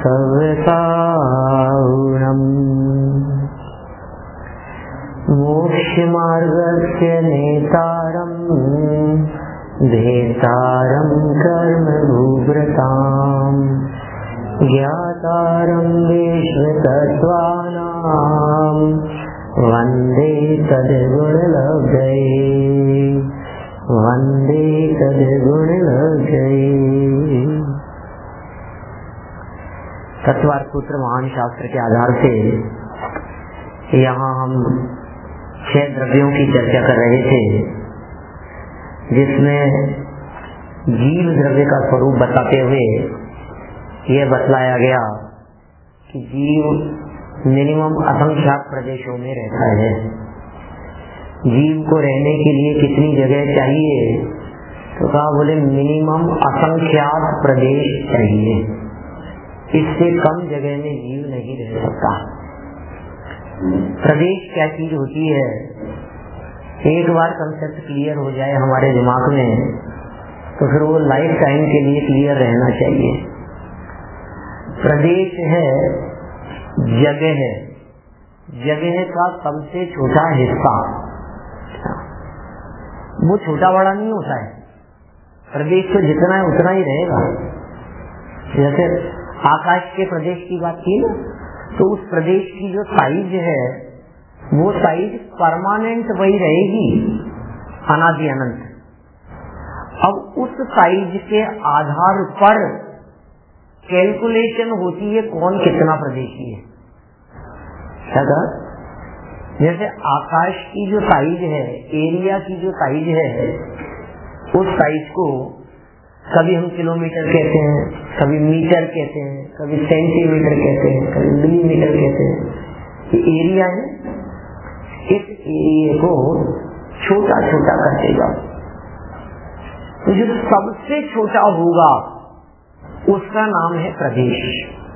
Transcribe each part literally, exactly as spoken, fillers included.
सर्वसाहुणम् मोक्षमार्गस्य नेतारम् भेतारम् कर्मभूव्रताम् ज्ञातारम् विश्वतत्त्वानाम् वन्दे तद्गुणलब्धये वन्दे तद्गुणलब्धये। तत्वार्थ सूत्र महान शास्त्र के आधार से यहाँ हम छह द्रव्यों की चर्चा कर रहे थे, जिसमें जीव द्रव्य का स्वरूप बताते हुए यह बतलाया गया कि जीव मिनिमम असंख्यात प्रदेशों में रहता है। जीव को रहने के लिए कितनी जगह चाहिए, तो कहा बोले मिनिमम असंख्यात प्रदेश चाहिए, इससे कम जगह में जीव नहीं रह सकता। प्रदेश क्या चीज होती है, एक बार कंसेप्ट क्लियर हो जाए हमारे दिमाग में तो फिर वो लाइफ टाइम के लिए क्लियर रहना चाहिए। प्रदेश है जगह है, जगह का सबसे छोटा हिस्सा, वो छोटा बड़ा नहीं होता है। प्रदेश तो जितना है उतना ही रहेगा। जैसे आकाश के प्रदेश की बात की ना, तो उस प्रदेश की जो साइज है वो साइज परमानेंट वही रहेगी, अनादि अनंत। अब उस साइज के आधार पर कैलकुलेशन होती है कौन कितना प्रदेशी है। क्या, जैसे आकाश की जो साइज है, एरिया की जो साइज है, उस साइज को कभी हम किलोमीटर कहते हैं, कभी मीटर कहते हैं, कभी सेंटीमीटर कहते हैं, कभी मिलीमीटर कहते हैं। ये एरिया है, इस एरिया को छोटा छोटा करते जाओ तो जो सबसे छोटा होगा उसका नाम है प्रदेश।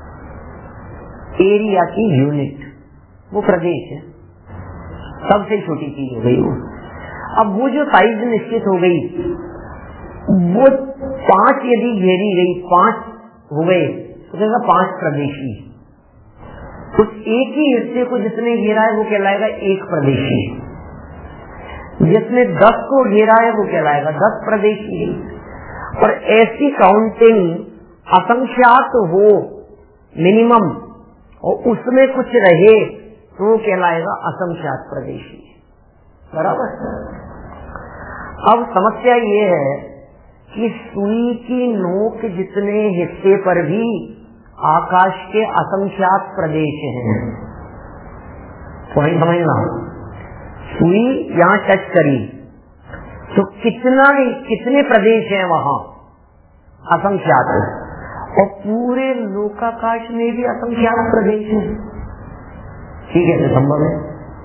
एरिया की यूनिट वो प्रदेश है, सबसे छोटी चीज हो गई वो। अब वो जो साइज निश्चित हो गई, वो पांच यदि घेरी गई, पांच हो गए तो कहता पांच प्रदेशी। उस एक ही हिस्से को जिसने घेरा है वो कहलाएगा एक प्रदेशी, जिसने दस को घेरा है वो कहलाएगा दस प्रदेशी। और ऐसी काउंटिंग असंख्यात हो मिनिमम और उसमें कुछ रहे तो वो कहलाएगा असंख्यात प्रदेशी। बराबर। अब समस्या ये है कि सुई की नोक जितने हिस्से पर भी आकाश के असंख्यात प्रदेश हैं। पॉइंट समझना, सुई यहाँ टच करी तो कितना कितने प्रदेश हैं वहां, असंख्यात। और पूरे लोकाकाश में भी असंख्यात प्रदेश हैं। ठीक है, तो संभव है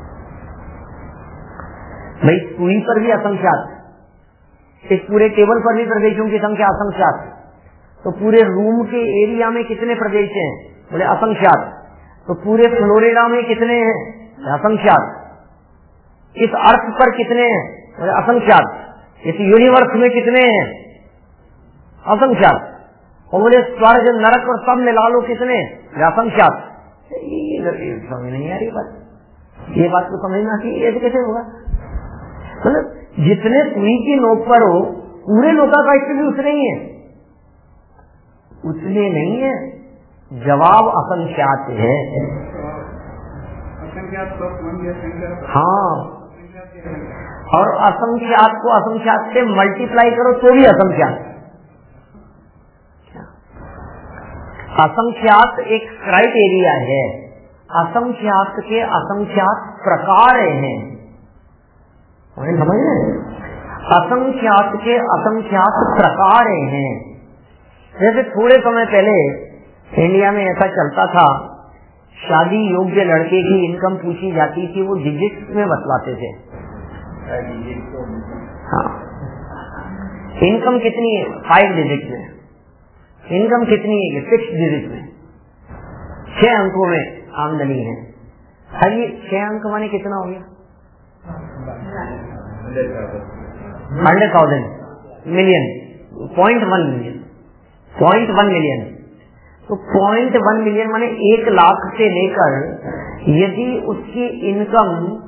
भाई, सुई पर भी असंख्यात, इस पूरे टेबल पर भी प्रदेशों की संख्या असंख्यात, तो पूरे रूम के एरिया में कितने प्रदेश हैं, बोले असंख्यात। तो पूरे फ्लोरिडा में कितने हैं, असंख्यात। इस अर्थ पर कितने हैं, बोले असंख्यात। इस यूनिवर्स में कितने हैं, असंख्यात। और बोले स्वर्ग नरक और सब मिला लो कितने, असंख्यात। ये समझ नहीं आ रही बात, ये बात तो समझना चाहिए, ऐसे कैसे होगा। मतलब जितने सुई की नोक पर हो पूरे लोकाकाश के भी उतने ही है, उतने नहीं है। जवाब असंख्यात है। हाँ, और असंख्यात को असंख्यात से मल्टीप्लाई करो तो भी असंख्यात। असंख्यात एक क्राइटेरिया है, असंख्यात के असंख्यात प्रकार हैं। समझ रहे? असंख्यात के असंख्यात प्रकार हैं। जैसे थोड़े समय पहले इंडिया में ऐसा चलता था, शादी योग्य लड़के की इनकम पूछी जाती थी, वो डिजिट्स में बतलाते थे। हाँ, इनकम कितनी है, फाइव डिजिट में। इनकम कितनी है, सिक्स डिजिट में, छह अंकों में आमदनी है। हर ये छह अंक माने कितना हो गया, hundred thousand million, point one million, point one million. तो पॉइंट वन मिलियन माने एक लाख से लेकर यदि उसकी इनकम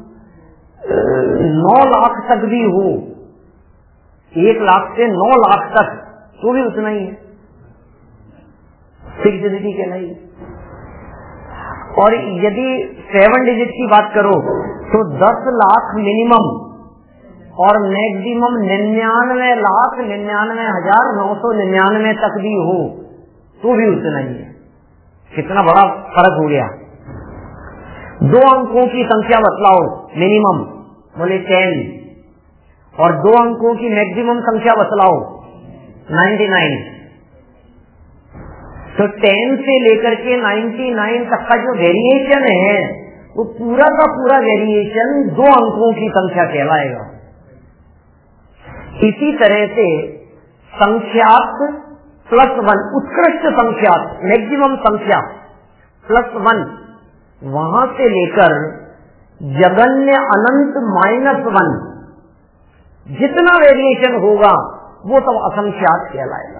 नौ लाख तक भी हो, एक लाख से नौ लाख तक, तो भी उतना ही है, फिक्सिडिटी कहलाई। और यदि सेवन डिजिट की बात करो तो दस लाख मिनिमम और मैक्सिमम निन्यानवे लाख निन्यानवे हजार नौ सौ निन्यानवे तक भी हो तो भी उतना ही है। कितना बड़ा फर्क हो गया। दो अंकों की संख्या बतलाओ मिनिमम, बोले टेन, और दो अंकों की मैक्सिमम संख्या बतलाओ नाइन्टी नाइन। तो टेन से लेकर के नाइन्टी नाइन तक का जो वेरिएशन है वो पूरा का पूरा वेरिएशन दो अंकों की संख्या कहलाएगा। इसी तरह से संख्यात प्लस वन, उत्कृष्ट संख्यात मैक्सिमम संख्या प्लस वन, वहां से लेकर जगन्य अनंत माइनस वन, जितना वेरिएशन होगा वो सब असंख्यात कहलाएगा।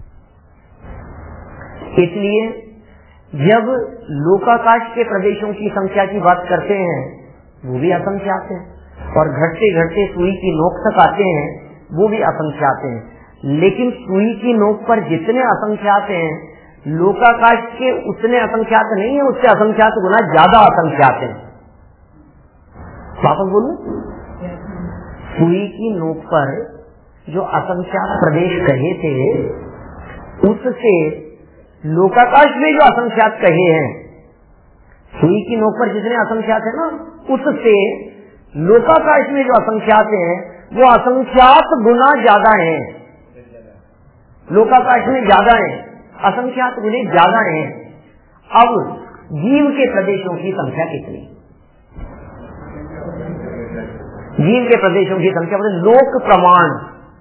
इसलिए जब लोकाकाश के प्रदेशों की संख्या की बात करते हैं वो भी असंख्यात है, और घटते घटते सुई की नोक तक आते हैं वो भी असंख्यात हैं। लेकिन सुई की नोक पर जितने असंख्यात हैं लोकाकाश के उतने असंख्यात नहीं है, उससे असंख्यात गुना ज्यादा असंख्यात है। वापस बोलो, सुई की नोक पर जो असंख्यात प्रदेश कहे थे उससे लोकाकाश में जो असंख्यात कहे हैं, सुई की नोक पर जितने असंख्यात है ना, उससे लोकाकाश में जो असंख्यात है वो असंख्यात गुना ज्यादा है। लोकाकाश में ज्यादा है, असंख्यात गुने ज्यादा है। अब जीव के प्रदेशों की संख्या कितनी? जीव के प्रदेशों की संख्या मतलब लोक प्रमाण,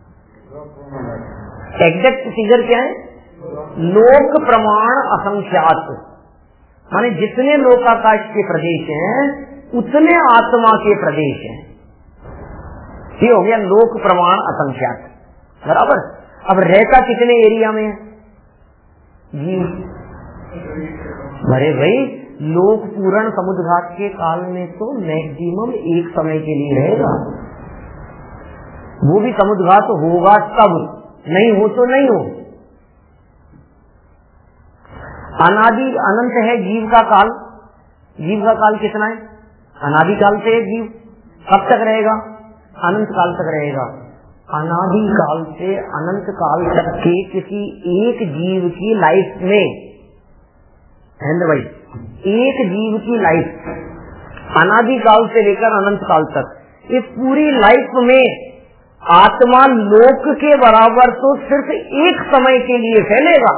एग्जैक्ट फिगर क्या है? लोक प्रमाण असंख्यात, माने जितने लोकाकाश के प्रदेश हैं उतने आत्मा के प्रदेश हैं। ये हो गया लोक प्रमाण असंख्यात, बराबर। अब रहता कितने एरिया में है जीव? अरे भाई, लोक पूर्ण समुद्रघात के काल में तो मैक्सिमम एक समय के लिए रहेगा, वो भी समुद्रघात होगा तब, नहीं हो तो नहीं हो। अनादि अनंत है जीव का काल। जीव का काल कितना है? अनादि काल से जीव कब तक रहेगा? अनंत काल तक रहेगा। अनादि काल से अनंत काल तक के किसी एक जीव की लाइफ में, हेंद्र भाई, एक जीव की लाइफ अनादि काल से लेकर अनंत काल तक, इस पूरी लाइफ में आत्मा लोक के बराबर तो सिर्फ एक समय के लिए फैलेगा,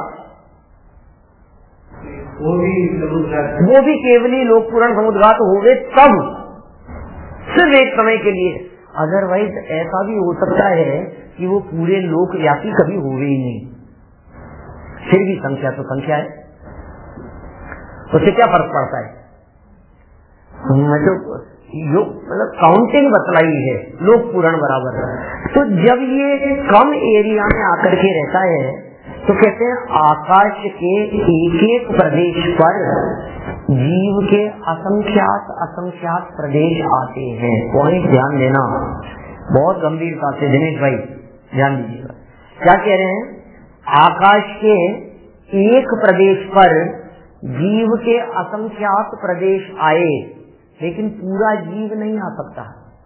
वो भी वो भी केवली लोक पूर्ण समुद्रघात हो गए तब, सिर्फ एक समय के लिए। अदरवाइज ऐसा भी हो सकता है कि वो पूरे लोक व्यापी कभी हो ही नहीं, फिर भी संख्या तो संख्या है, उससे क्या फर्क पड़ता है? जो जो मतलब काउंटिंग बतलाई है लोक पूर्ण बराबर। तो जब ये कम एरिया में आकर के रहता है तो कहते हैं आकाश के एक एक प्रदेश पर जीव के असंख्यात असंख्यात प्रदेश आते हैं। पॉइंट ध्यान देना, बहुत गंभीरता से दिनेश भाई ध्यान दीजिएगा। क्या कह रहे हैं? आकाश के एक प्रदेश पर जीव के असंख्यात प्रदेश आए, लेकिन पूरा जीव नहीं आ सकता।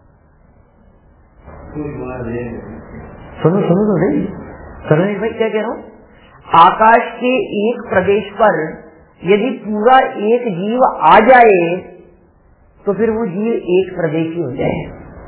सुनो सुनो तो भाई, सुनो भाई क्या कह रहा हूँ? आकाश के एक प्रदेश पर यदि पूरा एक जीव आ जाए तो फिर वो जीव एक प्रदेशी हो जाए।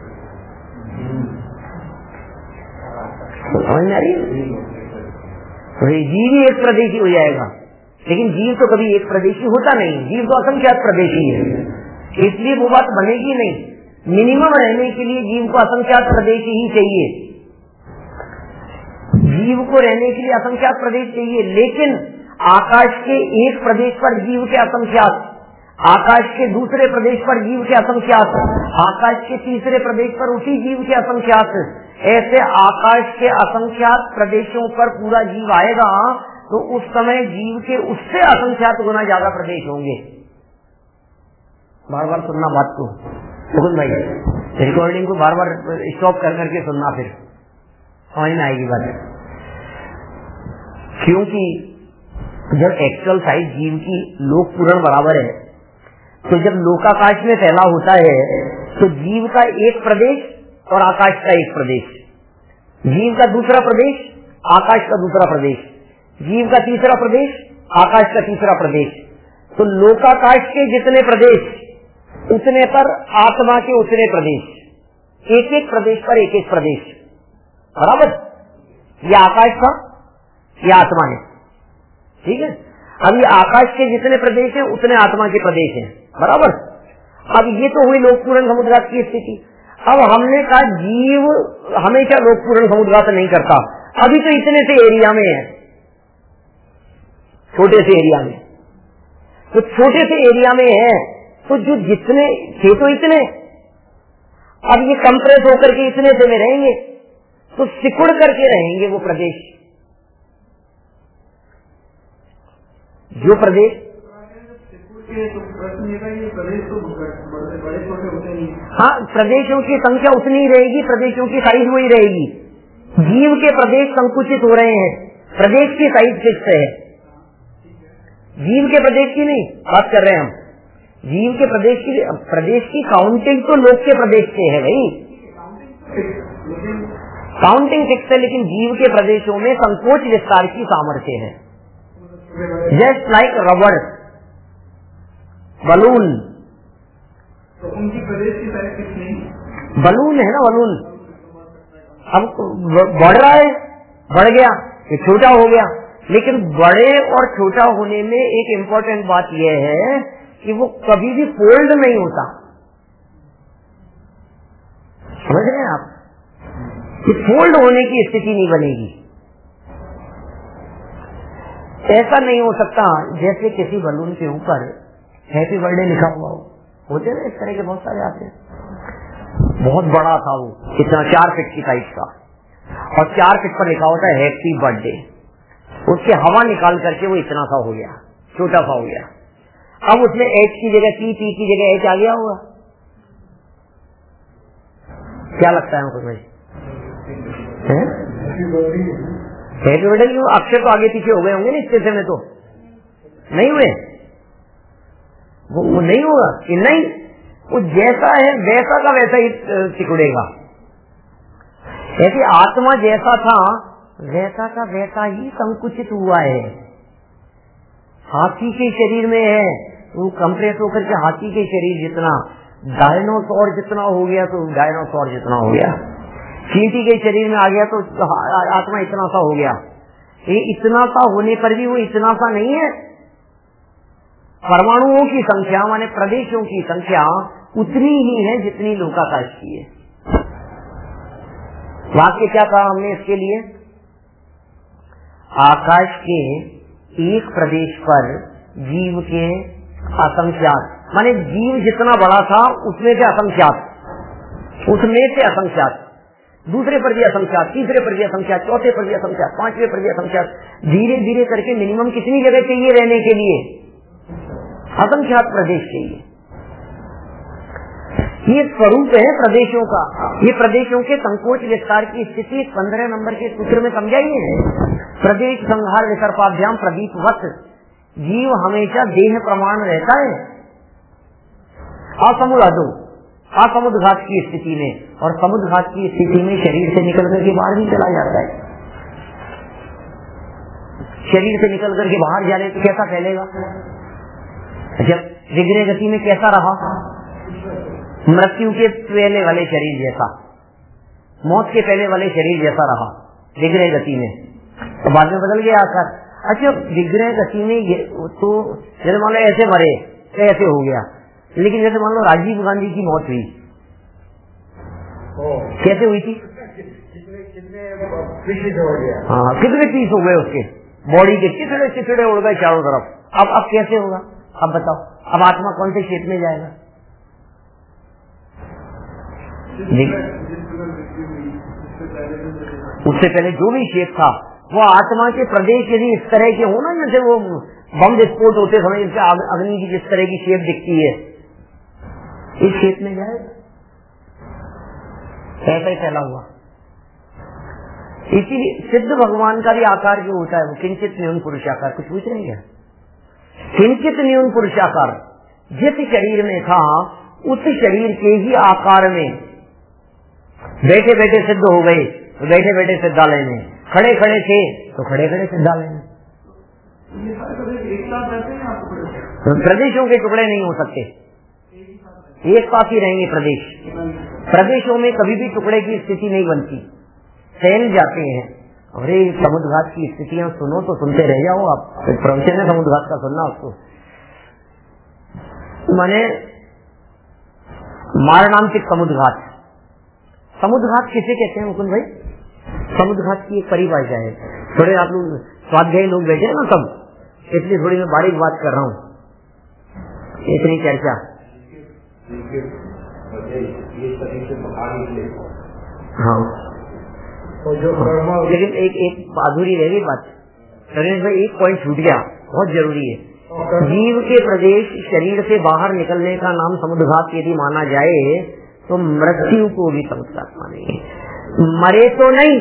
समझ में आ रही है? जीव ही एक प्रदेशी हो जाएगा, लेकिन जीव तो कभी एक प्रदेशी होता नहीं, जीव तो असंख्यात प्रदेशी है, इसलिए वो बात बनेगी नहीं। मिनिमम रहने के लिए जीव को असंख्यात प्रदेशी ही चाहिए, जीव को रहने के लिए असंख्यात प्रदेश चाहिए। लेकिन आकाश के एक प्रदेश पर जीव के असंख्यात, आकाश के दूसरे प्रदेश पर जीव के असंख्यात, आकाश के तीसरे प्रदेश पर उसी जीव के असंख्यात, ऐसे आकाश के असंख्यात प्रदेशों पर पूरा जीव आएगा तो उस समय जीव के उससे असंख्यात गुना ज्यादा प्रदेश होंगे। बार बार सुनना बात को मुकुंद भाई, रिकॉर्डिंग को बार बार स्टॉप कर करके सुनना, फिर समझ में आएगी बात। क्योंकि जब एक्चुअल साइज जीव की लोक पूर्ण बराबर है, तो जब लोकाकाश में फैला होता है तो जीव का एक प्रदेश और आकाश का एक प्रदेश, जीव का दूसरा प्रदेश, आकाश का दूसरा प्रदेश, जीव का तीसरा प्रदेश, आकाश का तीसरा प्रदेश। तो लोकाकाश के जितने प्रदेश उतने पर आत्मा के उतने प्रदेश, एक एक प्रदेश पर एक एक प्रदेश बराबर। ये आकाश का, ये आत्मा है, ठीक है। अब ये आकाश के जितने प्रदेश हैं उतने आत्मा के प्रदेश हैं बराबर। अब ये तो हुई लोकपूर्ण समुद्रात की स्थिति। अब हमने कहा जीव हमेशा लोकपूर्ण समुद्रात नहीं करता, अभी तो इतने से एरिया में है, छोटे से एरिया में, तो छोटे से एरिया में है तो जो जितने थे तो इतने, अब ये कंप्रेस होकर के इतने से में रहेंगे तो सिकुड़ करके रहेंगे वो प्रदेश। जो प्रदेश तो प्रश्न ये ये प्रदेश तो बड़े छोटे होते नहीं। हाँ, प्रदेशों की संख्या उतनी ही रहेगी, प्रदेशों की साइज वही रहेगी। जीव के प्रदेश संकुचित हो रहे हैं, प्रदेश की साइज फिक्स है। जीव के प्रदेश की नहीं बात कर रहे हैं हम, जीव के प्रदेश की प्रदेश की काउंटिंग तो लोक के प्रदेश से है भाई, काउंटिंग फिक्स है, लेकिन जीव के प्रदेशों में संकोच विस्तार की सामर्थ्य है। जस्ट लाइक रबड़, बलून, तो उनकी प्रदेश की साइज कितनी? बलून है ना, बलून अब बढ़ रहा है, बढ़ गया, ये छोटा हो गया। लेकिन बड़े और छोटा होने में एक इम्पोर्टेंट बात यह है कि वो कभी भी फोल्ड नहीं होता। समझ रहे हैं आप, कि फोल्ड होने की स्थिति नहीं बनेगी। ऐसा नहीं हो सकता जैसे किसी बलून के ऊपर हैप्पी बर्थडे लिखा हुआ हो, होते ना इस तरह के बहुत सारे आते हैं। बहुत बड़ा था वो, कितना चार फीट की साइज का, और चार फीट पर लिखा होता है हैप्पी बर्थडे। उसके हवा निकाल करके वो इतना सा हो गया, छोटा सा हो गया। अब उसमें एच की जगह टी, टी की जगह एच आ गया होगा। क्या लगता है आपको भाई? हैप्पी बर्थडे क्यों? अक्षर तो आगे पीछे हो गए होंगे ना इस स्टेशन में, तो नहीं हुए, वो, वो नहीं होगा कि नहीं, वो जैसा है वैसा का वैसा ही सिकुड़ेगा। ऐसे आत्मा जैसा था वैसा का वैसा ही संकुचित हुआ है। हाथी के शरीर में है, वो कंप्रेस होकर के हाथी के शरीर जितना, डायनासोर जितना हो गया तो डायनासोर जितना हो गया। चींटी के शरीर में आ गया तो आत्मा इतना सा हो गया। ये इतना सा होने पर भी वो इतना सा नहीं है। परमाणुओं की संख्या माने प्रदेशों की संख्या उतनी ही है जितनी लोकाकाश की है। वाक्य क्या कहा हमने इसके लिए? आकाश के एक प्रदेश पर जीव के असंख्यात, माने जीव जितना बड़ा था उसमें से असंख्यात, उसमें से असंख्यात, दूसरे पर भी असंख्यात, तीसरे पर भी असंख्यात, चौथे पर भी असंख्यात, पांचवें पर भी असंख्यात, धीरे धीरे करके मिनिमम कितनी जगह चाहिए रहने के लिए? असंख्यात प्रदेश चाहिए। ये स्वरूप है प्रदेशों का। ये प्रदेशों के संकोच विस्तार की स्थिति पंद्रह नंबर के सूत्र में समझाई है। प्रदेश संहार विकल्पाभ्याम प्रदीपवत, जीव हमेशा देह प्रमाण रहता है असमुदो असमुद्घात की स्थिति में, और समुद्घात की स्थिति में शरीर से निकल करके बाहर ही चला जाता है। शरीर से निकल करके बाहर जाने तो कैसा फैलेगा? जब विग्रह गति में कैसा रहा? मृत्यु के पहले वाले शरीर जैसा, मौत के पहले वाले शरीर जैसा रहा विग्रह गति में, तो बाद में बदल गया आकार। अच्छा, विग्रह गति में ये तो जैसे मान लो ऐसे मरे तो ऐसे हो गया, लेकिन जैसे मान लो राजीव गांधी की मौत हुई, कैसे हुई थी? हाँ, कितने पीस हो गए उसके बॉडी के, चिथड़े चिथड़े उड़ गए चारों तरफ। अब अब कैसे होगा? अब बताओ, अब आत्मा कौन से शेप में जाएगा? उससे पहले जो भी शेप था वो आत्मा के प्रदेश यदि इस तरह के हो ना, जैसे वो बम विस्फोट होते समय इससे अग्नि की जिस तरह की शेप दिखती है, इस शेप में जाए ऐसा ही फैला हुआ। इसीलिए सिद्ध भगवान का भी आकार जो होता है वो किंचित न्यून पुरुषाकार। कुछ पूछ रहे हैं? किंचित न्यून पुरुषाकार, जिस शरीर में था उस शरीर के ही आकार में बैठे बैठे सिद्ध हो गए तो बैठे बैठे सिद्धालय में, खड़े खड़े थे तो खड़े खड़े सिद्धालय में। प्रदेशों के टुकड़े नहीं हो सकते, एक साथ ही रहेंगे प्रदेश। प्रदेशों में कभी भी टुकड़े की स्थिति नहीं बनती, फैल जाते हैं। अरे समुद्रघात की स्थितियां सुनो तो सुनते रह जाओ आप। प्रवचन है समुद्रघात का, सुनना उसको। माने मारणांतिक समुद्रघात। समुद्रघात किसे कहते हैं मुकुंद भाई? समुद्रघात की एक परिभाषा है। थोड़े आप लोग स्वाध्यायी लोग बैठे हैं ना सब, इसलिए थोड़ी मैं बारीक बात कर रहा हूँ, इतनी चर्चा। हाँ, लेकिन एक एक अधूरी रह गई बात। नरेंद्र भाई एक पॉइंट छूट गया, बहुत जरूरी है। जीव के प्रदेश शरीर से बाहर निकलने का नाम समुद्रघात यदि माना जाए तो मृत्यु को भी समुद्रघात मानेंगे। मरे तो नहीं,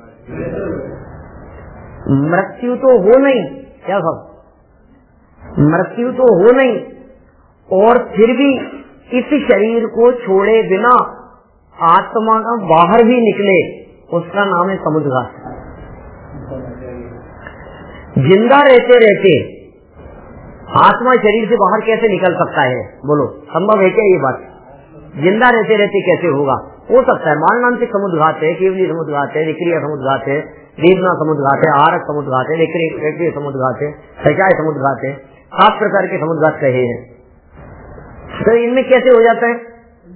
मृत्यु तो हो नहीं, क्या सब मृत्यु तो हो नहीं, और फिर भी इस शरीर को छोड़े बिना आत्मा का बाहर भी निकले, उसका नाम है समुद्रघात। जिंदा रहते रहते आत्मा शरीर से बाहर कैसे निकल सकता है? बोलो, संभव है क्या ये बात? जिंदा रहते रहते कैसे होगा? हो सकता है। मारणांतिक समुद्रघात है, केवली समुद्रघात है, विक्रिया समुद्रघात है, वेदना समुद्रघात है, आरक समुद्रघात है, विक्रिय समुद्रघात है, सचाय समुद्रघात है, सात प्रकार के समुद्रघात कहे हैं। तो इनमें कैसे हो जाता है?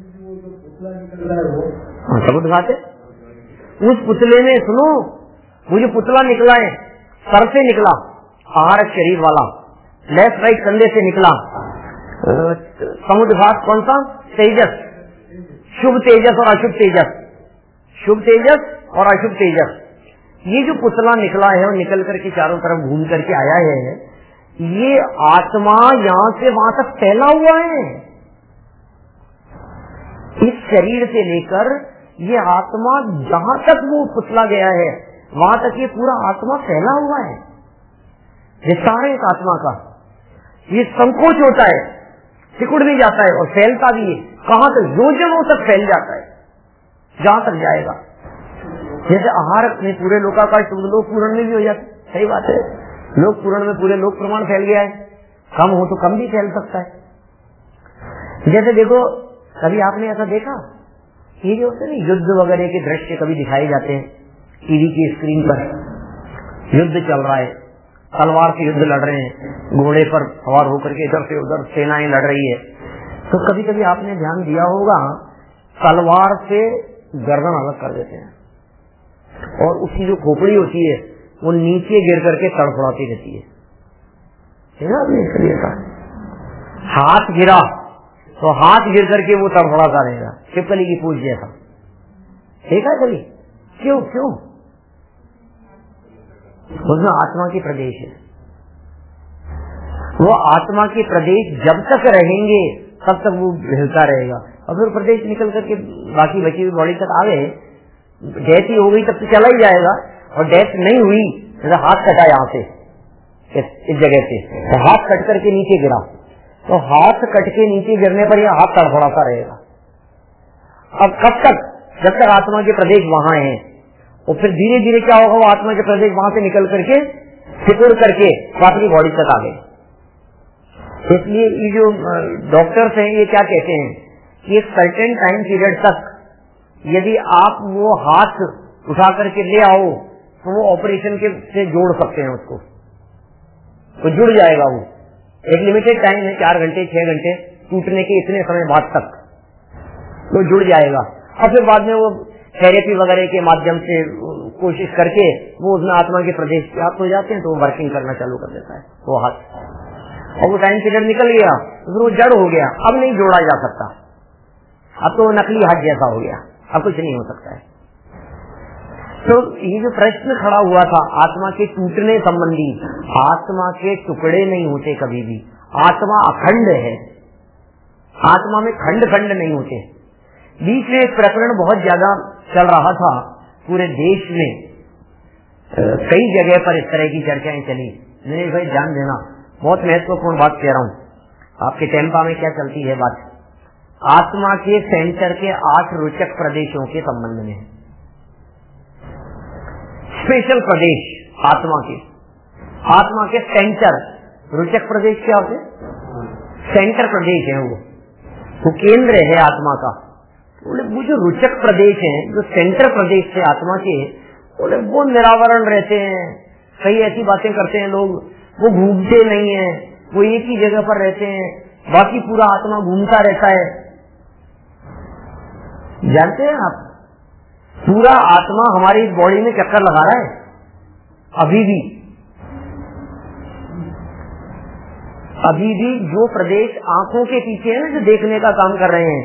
समुद्रघात है। उस पुतले में सुनो, वो जो पुतला निकला है सर से निकला, आहारक शरीर वाला, लेफ्ट राइट कंधे से निकला। समुद्रघात कौन सा? तेजस, शुभ तेजस और अशुभ तेजस, शुभ तेजस और अशुभ तेजस। ये जो पुतला निकला है और निकल करके चारों तरफ घूम करके आया है, ये आत्मा यहां से वहां तक फैला हुआ है। इस शरीर से लेकर ये आत्मा जहां तक वो पुतला गया है वहां तक ये पूरा आत्मा फैला हुआ है। विस्तार है इस आत्मा का। ये संकोच होता है, सिकुड़ भी जाता है और फैलता भी है। कहां तक? योजनों तक फैल जाता है, जहां तक जाएगा। जैसे आहार में पूरे लोकाकाश लोक पूर्ण में भी हो जाता है। सही बात है, लोक पूर्ण में पूरे लोक प्रमाण फैल गया है। कम हो तो कम भी फैल सकता है। जैसे देखो, कभी आपने ऐसा देखा, ये जो होते हैं युद्ध वगैरह के दृश्य कभी दिखाए जाते हैं टीवी की स्क्रीन पर, युद्ध चल रहा है, तलवार से युद्ध लड़ रहे हैं, घोड़े पर सवार होकर के इधर से उधर सेनाएं लड़ रही है। तो कभी कभी आपने ध्यान दिया होगा, तलवार से गर्दन अलग कर देते हैं और उसकी जो खोपड़ी होती है वो नीचे गिर करके तड़फड़ाती रहती है। हाथ गिरा तो हाथ गिर करके वो तड़फड़ाता रहेगा, छिपकली की पूंछ जैसा। देखा कभी? क्यों क्यों? उसमें आत्मा के प्रदेश है। वो आत्मा के प्रदेश जब तक रहेंगे तब तक वो हिलता रहेगा, और फिर प्रदेश निकल करके बाकी बची हुई बॉडी तक आ गए। डेथ ही हो गई तब तो चला ही जाएगा, और डेथ नहीं हुई जैसे हाथ कटा यहाँ से इस जगह से, तो हाथ कट करके नीचे गिरा, तो हाथ कट के नीचे गिरने पर यह हाथ तड़फड़ाता रहेगा। अब कब तक? जब तक आत्मा के प्रदेश वहां है। और फिर धीरे धीरे क्या होगा, वो आत्मा के प्रदेश वहां से निकल करके सिकुड़ करके बाकी बॉडी तक आ गए। इसलिए ये जो डॉक्टर्स हैं ये क्या कहते हैं कि एक सर्टेन टाइम पीरियड तक यदि आप वो हाथ उठा करके ले आओ तो वो ऑपरेशन के से जोड़ सकते हैं, उसको तो जुड़ जाएगा। वो एक लिमिटेड टाइम है, चार घंटे छह घंटे, टूटने के इतने समय बाद तक वो जुड़ जाएगा। और फिर बाद में वो थेरेपी वगैरह के माध्यम से कोशिश करके वो उसमें आत्मा के प्रदेश प्राप्त हो जाते हैं, तो वो वर्किंग करना चालू कर देता है वो हाथ। और वो टाइम पीरियड निकल गया तो फिर वो जड़ हो गया, अब नहीं जोड़ा जा सकता, अब तो नकली हाथ जैसा हो गया, अब कुछ नहीं हो सकता है। तो ये जो प्रश्न खड़ा हुआ था आत्मा के टूटने संबंधी, आत्मा के टुकड़े नहीं होते कभी भी, आत्मा अखंड है, आत्मा में खंड खंड नहीं होते। बीच में एक प्रकरण बहुत ज्यादा चल रहा था पूरे देश में, कई जगह पर इस तरह की चर्चाएं चली। नहीं भाई ध्यान देना, बहुत महत्वपूर्ण बात कह रहा हूँ, आपके टेम्पा में क्या चलती है बात, आत्मा के सेंटर के आठ रोचक प्रदेशों के संबंध में। स्पेशल प्रदेश आत्मा के, आत्मा के सेंटर, रोचक प्रदेश क्या होते, सेंटर प्रदेश है, वो वो केंद्र है आत्मा का। बोले वो जो रोचक प्रदेश है, जो सेंटर प्रदेश है आत्मा के, बोले वो निरावरण रहते हैं, कई ऐसी बातें करते हैं लोग, वो घूमते नहीं है, वो एक ही जगह पर रहते हैं, बाकी पूरा आत्मा घूमता रहता है। जानते हैं आप, पूरा आत्मा हमारी इस बॉडी में चक्कर लगा रहा है अभी भी, अभी भी जो प्रदेश आंखों के पीछे है ना, जो देखने का काम कर रहे हैं,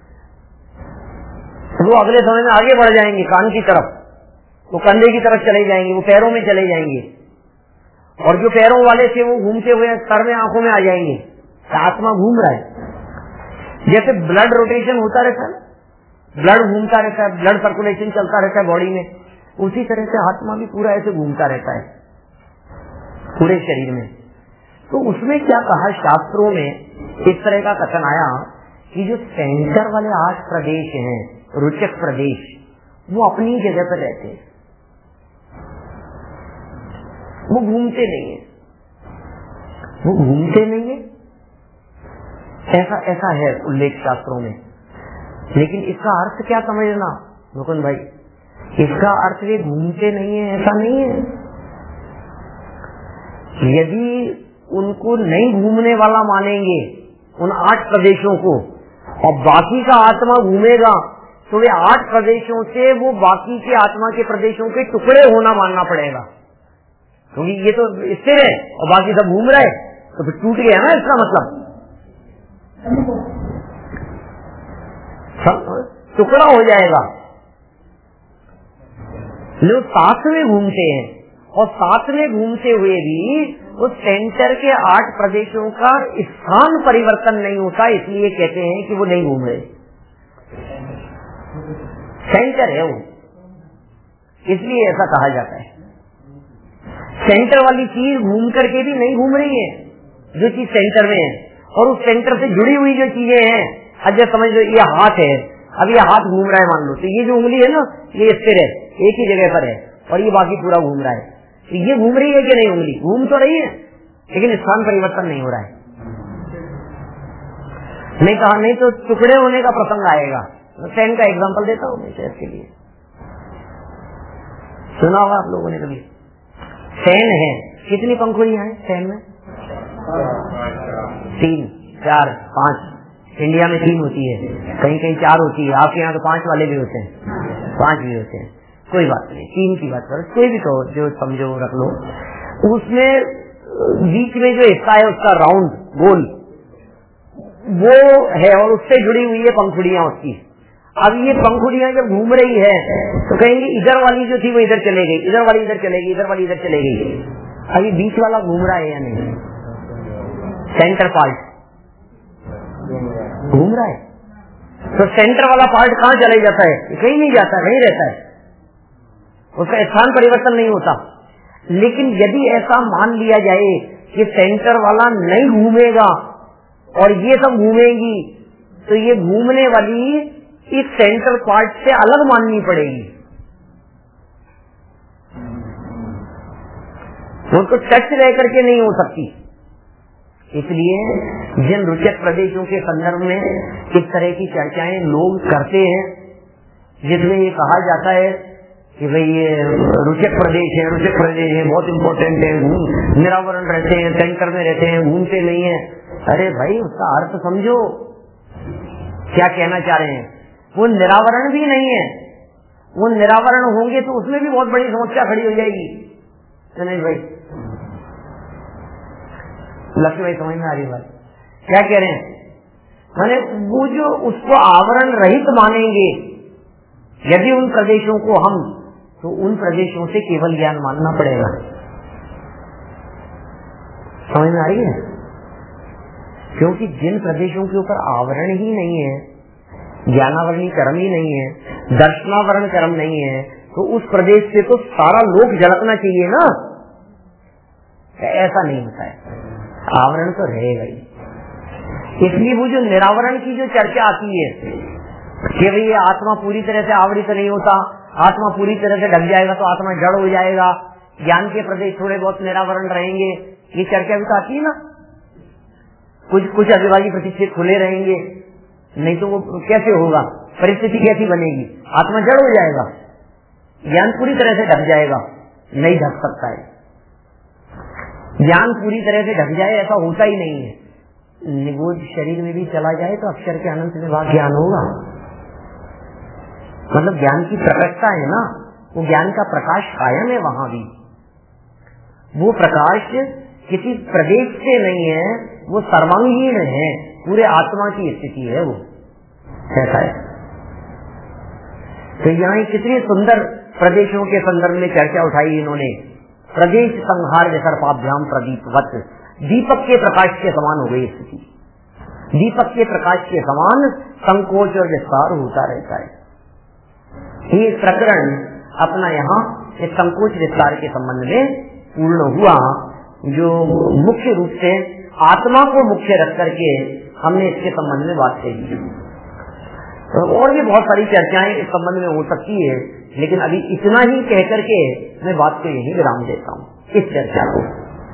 वो अगले समय में आगे बढ़ जाएंगे कान की तरफ, वो कंधे की तरफ चले जाएंगे, वो पैरों में चले जाएंगे, और जो पैरों वाले थे वो घूमते हुए सर में आंखों में आ जाएंगे। आत्मा घूम रहा है, जैसे ब्लड रोटेशन होता रहता है, ब्लड घूमता रहता है, ब्लड सर्कुलेशन चलता रहता है बॉडी में, उसी तरह से आत्मा भी पूरा ऐसे घूमता रहता है पूरे शरीर में। तो उसमें क्या कहा शास्त्रों में, इस तरह का कथन आया कि जो सेंटर वाले आठ प्रदेश हैं, रोचक प्रदेश, वो अपनी जगह पर रहते हैं, वो घूमते नहीं है, वो घूमते नहीं है, ऐसा ऐसा है उल्लेख शास्त्रों में। लेकिन इसका अर्थ क्या समझना मुकुंद भाई, इसका अर्थ ये घूमते नहीं है ऐसा नहीं है। यदि उनको नहीं घूमने वाला मानेंगे उन आठ प्रदेशों को, और बाकी का आत्मा घूमेगा, तो वे आठ प्रदेशों से वो बाकी के आत्मा के प्रदेशों के टुकड़े होना मानना पड़ेगा, क्योंकि ये तो स्थिर है और बाकी सब घूम रहे, तो फिर टूट गया ना इसका मतलब, टुकड़ा हो जाएगा। लोग साथ में घूमते हैं, और साथ में घूमते हुए भी उस सेंटर के आठ प्रदेशों का स्थान परिवर्तन नहीं होता, इसलिए कहते हैं कि वो नहीं घूम रहे, सेंटर है वो, इसलिए ऐसा कहा जाता है। सेंटर वाली चीज घूम करके भी नहीं घूम रही है, जो चीज सेंटर में है, और उस सेंटर से जुड़ी हुई जो चीजें हैं, अच्छा समझ लो ये हाथ है, अब ये हाथ घूम रहा है मान लो, तो ये जो उंगली है ना, ये स्थिर है, एक ही जगह पर है, और ये बाकी पूरा घूम रहा है, तो ये घूम रही है कि नहीं, उंगली घूम तो रही है, लेकिन स्थान परिवर्तन नहीं हो रहा है। नहीं कहा, नहीं तो टुकड़े होने का प्रसंग आएगा। फैन का एग्जांपल देता हूँ मैं इसके लिए, सुना होगा आप लोगों ने कभी। फैन है, कितनी पंखुड़ियां हैं फैन में? तीन, चार, पांच। इंडिया में तीन होती है, कहीं कहीं चार होती है, आपके यहाँ तो पांच वाले भी होते हैं, पांच भी होते हैं, कोई बात नहीं, तीन की बात करो, कोई भी कहो जो समझो रख लो। उसमें बीच में जो हिस्सा है उसका राउंड गोल वो है, और उससे जुड़ी हुई है पंखुड़ियां उसकी। अब ये पंखुड़ियां जब घूम रही है तो कहेंगे इधर वाली जो थी वो इधर चले गई, इधर वाली इधर चले गई, इधर वाली इधर चले गई। अभी बीच वाला घूम रहा है या नहीं? सेंटर पार्ट घूम रहा है, तो सेंटर वाला पार्ट कहाँ चले जाता है? कहीं नहीं जाता, कहीं रहता है, उसका स्थान परिवर्तन नहीं होता। लेकिन यदि ऐसा मान लिया जाए कि सेंटर वाला नहीं घूमेगा और ये सब घूमेंगी, तो ये घूमने वाली इस सेंटर पार्ट से अलग माननी पड़ेगी, उनको टच रह करके नहीं हो सकती। इसलिए जिन रोचक प्रदेशों के संदर्भ में इस तरह की चर्चाएं लोग करते हैं, जिसमें ये कहा जाता है कि भाई ये रोचक प्रदेश है, रोचक प्रदेश है, बहुत इम्पोर्टेंट है, निरावरण रहते हैं, सेंटर में रहते हैं, घूमते नहीं है। अरे भाई उसका अर्थ समझो, क्या कहना चाह रहे हैं। वो निरावरण भी नहीं है, वो निरावरण होंगे तो उसमें भी बहुत बड़ी समस्या खड़ी हो जाएगी। तो नहीं भाई, लक्ष्य भाई समझ में आ रही बात क्या कह रहे हैं? माने वो जो उसको आवरण रहित मानेंगे, यदि उन प्रदेशों को हम तो उन प्रदेशों से केवल ज्ञान मानना पड़ेगा। समझ में आ रही है? क्योंकि जिन प्रदेशों के ऊपर आवरण ही नहीं है, ज्ञानावरणी कर्म ही नहीं है, दर्शनावरण कर्म नहीं है, तो उस प्रदेश से तो सारा लोक झलकना चाहिए ना। ऐसा नहीं होता है, आवरण तो रहेगा ही। इसलिए वो जो निरावरण की जो चर्चा आती है कि भाई ये आत्मा पूरी तरह से आवृत नहीं होता, आत्मा पूरी तरह से ढक जाएगा तो आत्मा जड़ हो जाएगा, ज्ञान के प्रदेश थोड़े बहुत निरावरण रहेंगे, ये चर्चा भी तो आती है ना। कुछ कुछ अभिवादी प्रतिष्ठित खुले रहेंगे, नहीं तो वो कैसे होगा, परिस्थिति कैसी बनेगी, आत्मा जड़ हो जाएगा, ज्ञान पूरी तरह से ढक जाएगा, नहीं ढक सकता है। ज्ञान पूरी तरह से ढक जाए ऐसा होता ही नहीं है। निगोज शरीर में भी चला जाए तो अक्षर के अनंत विभाग ज्ञान होगा। मतलब ज्ञान की प्रकटता है ना, वो ज्ञान का प्रकाश कायम है वहां भी। वो प्रकाश किसी प्रदेश से नहीं है, वो सर्वांगीण है, पूरे आत्मा की स्थिति है वो, ऐसा है। तो यहाँ कितने सुंदर प्रदेशों के संदर्भ में चर्चा उठाई इन्होंने। प्रदेश संहार विसर्पाभ्याम प्रदीपवत, दीपक के प्रकाश के समान हो गई स्थिति। दीपक के प्रकाश के समान संकोच और विस्तार होता रहता है। ये प्रकरण अपना यहाँ इस संकोच विस्तार के संबंध में पूर्ण हुआ, जो मुख्य रूप से आत्मा को मुख्य रख करके हमने इसके संबंध में बात कही। और भी बहुत सारी चर्चाएं इस संबंध में हो सकती है, लेकिन अभी इतना ही कह करके मैं बात को यही विराम देता हूँ इस चर्चा को।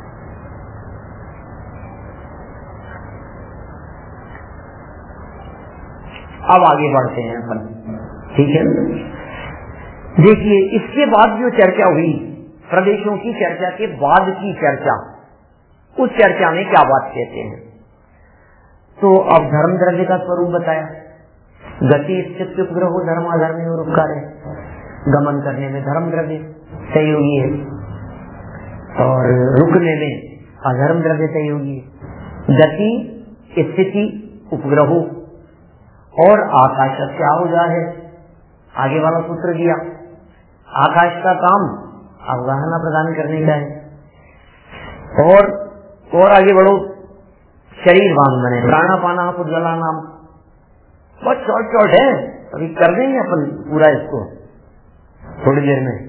अब आगे बढ़ते हैं अपन, ठीक है। देखिए इसके बाद जो चर्चा हुई, प्रदेशों की चर्चा के बाद की चर्चा, उस चर्चा में क्या बात कहते हैं। तो अब धर्म द्रव्य का स्वरूप बताया, गति स्थित उपग्रह धर्म अधर्म और उपकार है, गमन करने में धर्म द्रव्य सहयोगी है और रुकने में अधर्म द्रव्य सहयोगी है। गति स्थिति उपग्रह और आकाश क्या हो जाए है, आगे वाला सूत्र दिया। आकाश का काम अवगाहना प्रदान करने का है। और और आगे बढ़ो, शरीर बांध बने, प्राणापाना पुद्गला नाम, बहुत शॉर्ट शॉर्ट है, अभी कर देंगे अपन पूरा इसको थोड़ी देर में,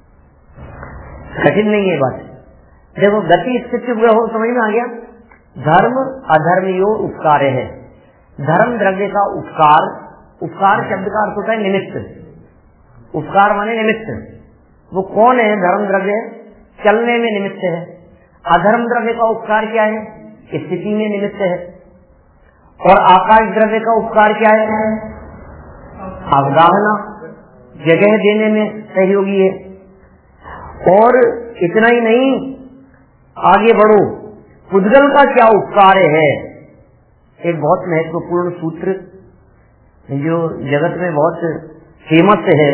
कठिन नहीं है बात। देखो गति स्थिति हो, समझ में आ गया। धर्म अधर्म यो उपकार है, धर्म द्रव्य का उपकार, उपकार शब्द का अर्थ होता है निमित्त, उपकार माने निमित्त। वो कौन है धर्म द्रव्य, चलने में निमित्त है। अधर्म द्रव्य का उपकार क्या है, स्थिति में निमित्त है। और आकाश द्रव्य का उपकार क्या है, अवगाहना, जगह देने में सहयोगी है। और इतना ही नहीं, आगे बढ़ो, पुद्गल का क्या उपकार है। एक बहुत महत्वपूर्ण सूत्र जो जगत में बहुत फेमस है,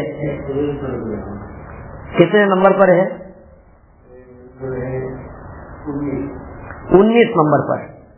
कितने नंबर पर है, उन्नीस नंबर पर,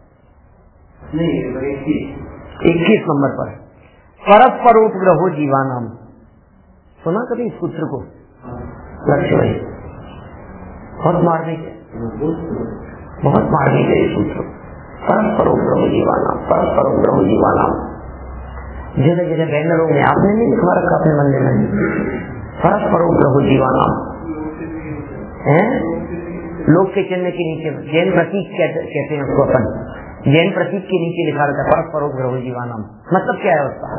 इक्कीस नंबर पर, परस्पर उपग्रहो जीवानाम। सुना कभी इस सूत्र को? लक्ष्य भाई बहुत मार्मिक है, बहुत मार्मिक है ये सूत्र। परस्पर उपग्रहो जीवानाम, परस्पर उपग्रहो जीवानाम। जगह जगह बैनरों में आपने नहीं लिखवा रखा अपने मंदिर में, परस्पर उपग्रहो जीवानाम है। लोक के चिन्ह के नीचे जैन प्रतीक कहते हैं उसको अपन, जैन प्रतीक के नीचे लिखा रहता है परस्पर उपग्रहो जीवानाम। मतलब क्या है उसका,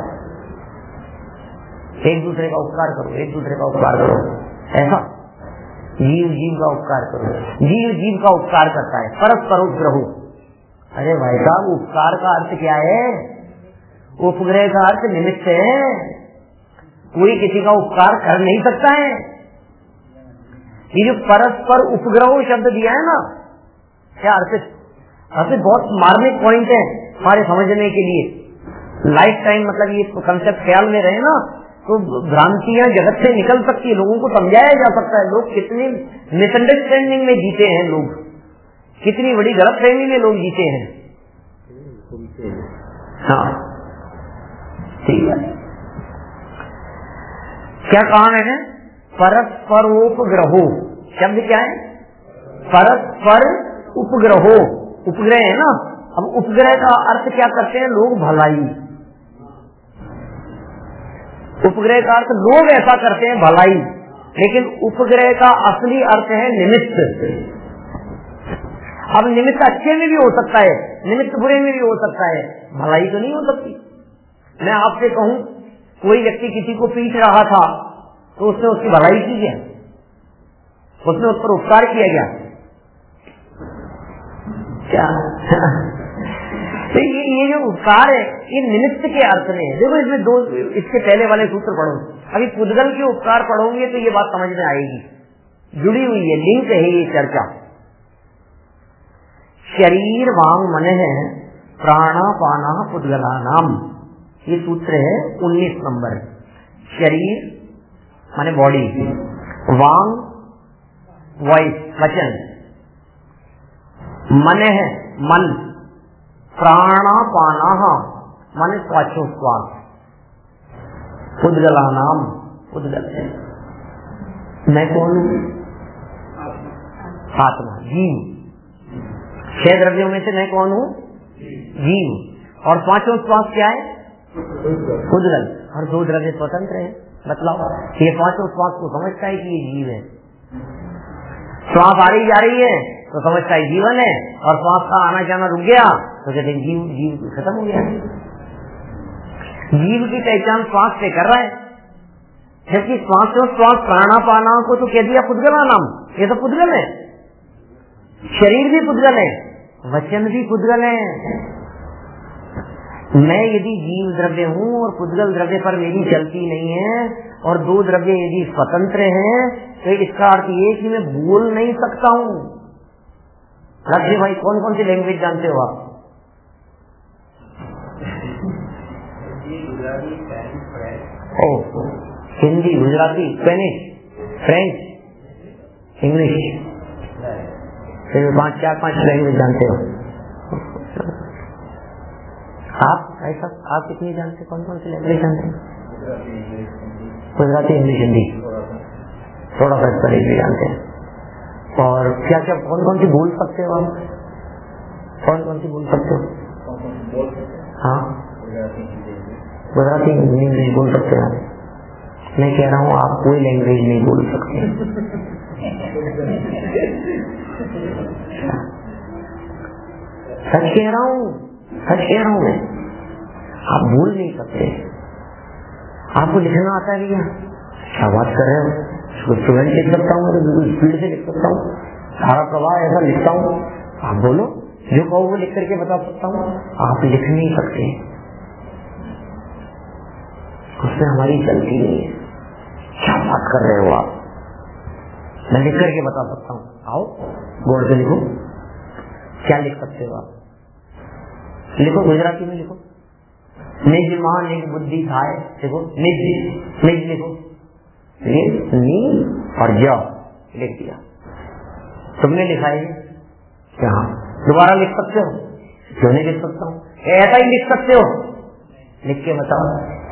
एक दूसरे का उपकार करो, एक दूसरे का उपकार करो, ऐसा जीव जीव का उपकार करो, जीव जीव का उपकार करता है, परस्पर उपग्रहो। अरे भाई साहब, उपकार का अर्थ क्या है, उपग्रह का अर्थ निमित्त है। कोई किसी का उपकार कर नहीं सकता है। ये जो परस्पर उपग्रह शब्द दिया है ना, क्या अर्थ, अर्थ बहुत मार्मिक पॉइंट है हमारे समझने के लिए। लाइफ टाइम मतलब ये कंसेप्ट ख्याल में रहे ना, तो भ्रांतियां जगत से निकल सकती है, लोगों को समझाया जा सकता है। लोग कितनी मिसअंडरस्टैंडिंग में जीते हैं, लोग कितनी बड़ी गलतफहमी में लोग जीते हैं। हाँ ठीक है, क्या कहा मैंने, परस्परोपग्रहो, शब्द क्या है? परस्पर उपग्रहो, उपग्रह है ना। अब उपग्रह का अर्थ क्या करते हैं लोग? भलाई। उपग्रह का अर्थ लोग ऐसा करते हैं भलाई, लेकिन उपग्रह का असली अर्थ है निमित्त। अब निमित्त अच्छे में भी हो सकता है, निमित्त बुरे में भी हो सकता है, भलाई तो नहीं हो सकती। मैं आपसे कहूं कोई व्यक्ति किसी को पीट रहा था तो उसने उसकी भलाई की क्या? उसने उस पर उपकार किया गया क्या? तो ये ये जो उपकार है ये निमित्त के अर्थ में है। देखो इसमें दो, इसके पहले वाले सूत्र पढ़ो, अभी पुद्गल के उपकार पढ़ोगे तो ये बात समझ में आएगी, जुड़ी हुई है, लिंक है ये चर्चा। शरीर वांग मन है प्राणापाना पुद्गला नाम, ये सूत्र है उन्नीस नंबर। शरीर माने बॉडी, वांग वॉइस वचन, मन है मन, प्राणापाना माने श्वासोश्वास, पुद्गला नाम पुद्गल है। मैं कौन हूँ? आत्मा, जीव। छह द्रव्यों में से मैं कौन हूँ? जीव। और पांचों श्वास क्या है? पुद्गल। और दो द्रव्य स्वतंत्र है। मतलब ये पांचों श्वास को समझता है कि ये जीव है। श्वास आ रही जा रही है तो समझता है जीवन है, और श्वास का आना जाना रुक गया तो कहते हैं जीव जीव खत्म हो गया। जीव की पहचान श्वास से कर रहा है, जबकि श्वास श्वास प्राणापाना को तो कह दिया पुद्गला नाम। ये तो पुद्गल है, शरीर भी पुद्गल है, वचन भी पुद्गल है। मैं यदि जीव द्रव्य हूँ और पुद्गल द्रव्य पर मेरी चलती नहीं है, और दो द्रव्य यदि स्वतंत्र हैं, तो इसका अर्थ ये कि मैं बोल नहीं सकता हूँ। लक्ष्य भाई कौन कौन सी लैंग्वेज जानते हो आप? ओ, Hindi, Gujarati, Spanish, French, English, फिर पांच चार पांच लैंग्वेज जानते हो आप? ऐसा आप कितनी जानते? कौन कौन सी लैंग्वेज जानते हैं? गुजराती, इंग्लिश, हिंदी, थोड़ा सा स्पेनिश भी जानते हैं। और क्या क्या कौन कौन सी बोल सकते हो आप? कौन कौन सी बोल सकते हो? हाँ, गुजराती, इंग्लिश बोल सकते हो। मैं कह रहा हूँ आप कोई लैंग्वेज नहीं बोल सकते। सच कह रहा हूँ, सच कह रहा हूँ मैं, आप बोल नहीं सकते। आपको लिखना आता है भैया? क्या बात कर रहे हो? स्टूडेंट लिख सकता हूँ, तो बिल्कुल स्पीड से लिख सकता हूँ, सारा प्रवाह ऐसा लिखता हूँ। आप बोलो, जो कहो वो लिख करके बता सकता हूँ। आप लिख नहीं सकते, उसमें हमारी चलती नहीं है। क्या बात कर रहे हो आप? मैं लिख करके बता सकता हूँ, आओ बोर्ड पे लिखो। क्या लिख सकते हो आप? लिखो, गुजराती में लिखो, निज मां निज बुद्धि थाय, देखो निज, निज लिखो, नी और ज लिख दिया, तुमने लिखा है यहाँ। दोबारा लिख सकते हो? क्यों नहीं लिख सकता हूँ? ऐसा ही लिख सकते हो, लिख के बताओ।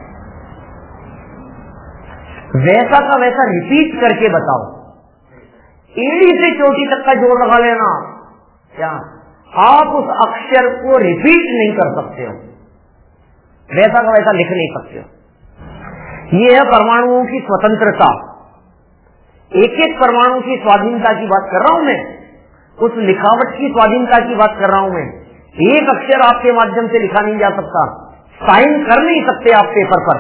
वैसा का वैसा रिपीट करके बताओ, एड़ी से चोटी तक का जोड़ लगा लेना। क्या आप उस अक्षर को रिपीट नहीं कर सकते हो, वैसा का वैसा लिख नहीं सकते हो। ये है परमाणुओं की स्वतंत्रता। एक एक परमाणु की स्वाधीनता की बात कर रहा हूं मैं, उस लिखावट की स्वाधीनता की बात कर रहा हूं मैं। एक अक्षर आपके माध्यम से लिखा नहीं जा सकता, साइन कर नहीं सकते आप पेपर पर।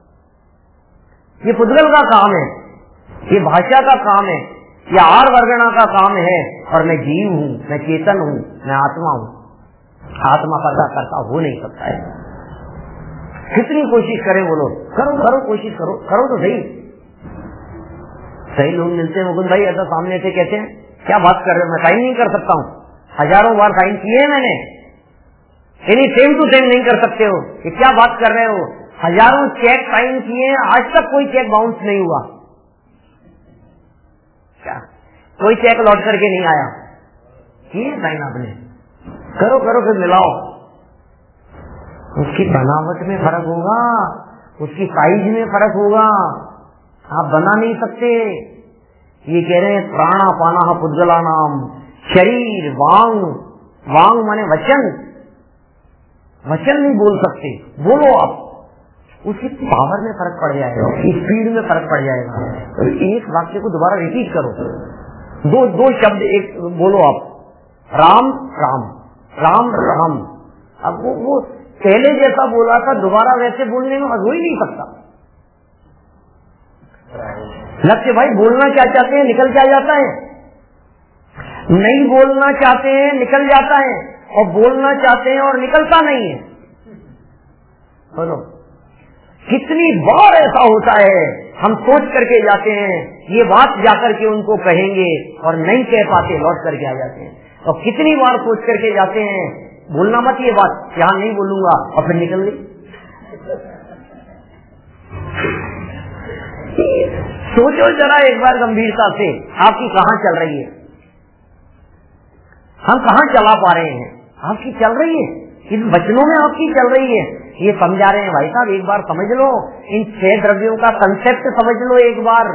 ये पुद्गल का काम है, ये भाषा का काम है, ये आर वर्गणा का काम है। और मैं जीव हूं, मैं चेतन हूं, मैं आत्मा हूं। आत्मा पर्दा करता हो नहीं सकता है। कितनी कोशिश करें बोलो, करो करो कोशिश करो, करो तो सही। सही लोग मिलते हैं, मुकुंद भाई ऐसा सामने से कहते हैं क्या बात कर रहे हो, मैं साइन नहीं कर सकता हूँ। हजारों बार साइन किए हैं मैंने, यानी सेम टू सेम नहीं कर सकते हो। ये क्या बात कर रहे हो? हजारों चेक साइन किए, आज तक कोई चेक बाउंस नहीं हुआ। क्या कोई चेक लौट करके नहीं आया? किए साइन आपने, करो करो फिर मिलाओ। उसकी बनावट में फर्क होगा, उसकी साइज में फर्क होगा, आप बना नहीं सकते। ये कह रहे हैं प्राणा पाना पुद्गला नाम, शरीर वांग, वांग माने वचन, वचन नहीं बोल सकते, बोलो आप, उसकी पावर में फर्क पड़ जाएगा, स्पीड में फर्क पड़ जाएगा। तो एक वाक्य को दोबारा रिपीट करो, दो दो शब्द एक बोलो आप, राम राम राम राम। अब वो, वो पहले जैसा बोला था दोबारा वैसे बोलने में हो ही नहीं सकता। लक्ष्य भाई बोलना क्या चाहते हैं निकल क्या जाता है, नहीं बोलना चाहते हैं निकल जाता है, और बोलना चाहते हैं और निकलता नहीं है। बोलो कितनी बार ऐसा होता है, हम सोच करके जाते हैं ये बात जाकर के उनको कहेंगे और नहीं कह पाते, लौट करके आ जाते हैं। और कितनी बार सोच करके जाते हैं बोलना मत ये बात, यहाँ नहीं बोलूंगा, और फिर निकल गई। सोचो जरा एक बार गंभीरता से, आपकी कहाँ चल रही है, हम कहाँ चला पा रहे हैं, आपकी चल रही है, इन वचनों में आपकी चल रही है। ये समझा रहे हैं भाई साहब, एक बार समझ लो, इन छह द्रव्यों का कंसेप्ट समझ लो एक बार।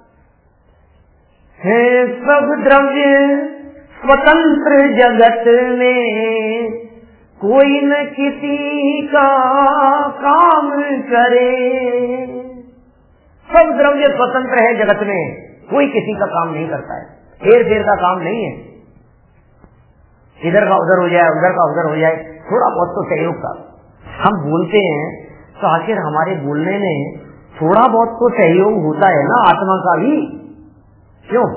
है सब द्रव्य स्वतंत्र जगत में, कोई न किसी का काम करे। सब द्रव्य स्वतंत्र है जगत में, कोई किसी का काम नहीं करता है, हेर फेर का काम नहीं है, इधर का उधर हो जाए, उधर का उधर हो जाए, थोड़ा बहुत तो सहयोग का। हम बोलते हैं तो आखिर हमारे बोलने में थोड़ा बहुत तो सहयोग होता है ना आत्मा का भी, क्यों?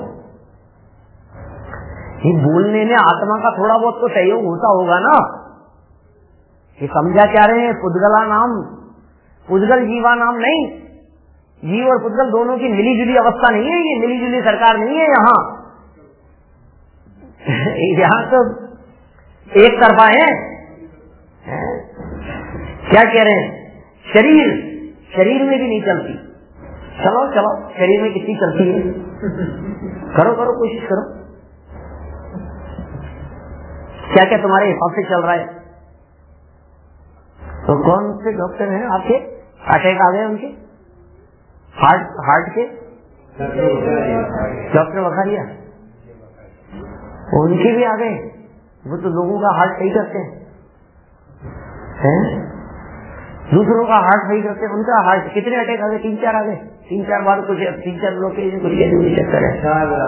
ये बोलने में आत्मा का थोड़ा बहुत तो सहयोग होता होगा ना। ये समझा क्या रहे हैं, पुद्गला नाम, पुद्गल जीवा नाम नहीं, जीव और पुद्गल दोनों की मिली जुली अवस्था नहीं है, ये मिली जुली सरकार नहीं है यहाँ। यहाँ तो एक तरफा है। क्या कह रहे हैं, शरीर शरीर में भी नहीं चलती, चलो चलो शरीर में कितनी चलती है, करो करो कोशिश करो, क्या क्या तुम्हारे हिसाब से चल रहा है। तो कौन से डॉक्टर हैं आपके, अटैक आ गए उनके, हार्ट हार्ट के डॉक्टर वखारिया, उनके भी आ गए, वो तो लोगों का हार्ट सही करते हैं, हैं? दूसरों का हार्ट सही करते हैं, उनका हार्ट कितने अटैक आ गए, तीन चार आ गए, तीन चार बार कुछ तीन चार लोग के कुछ चक्कर है,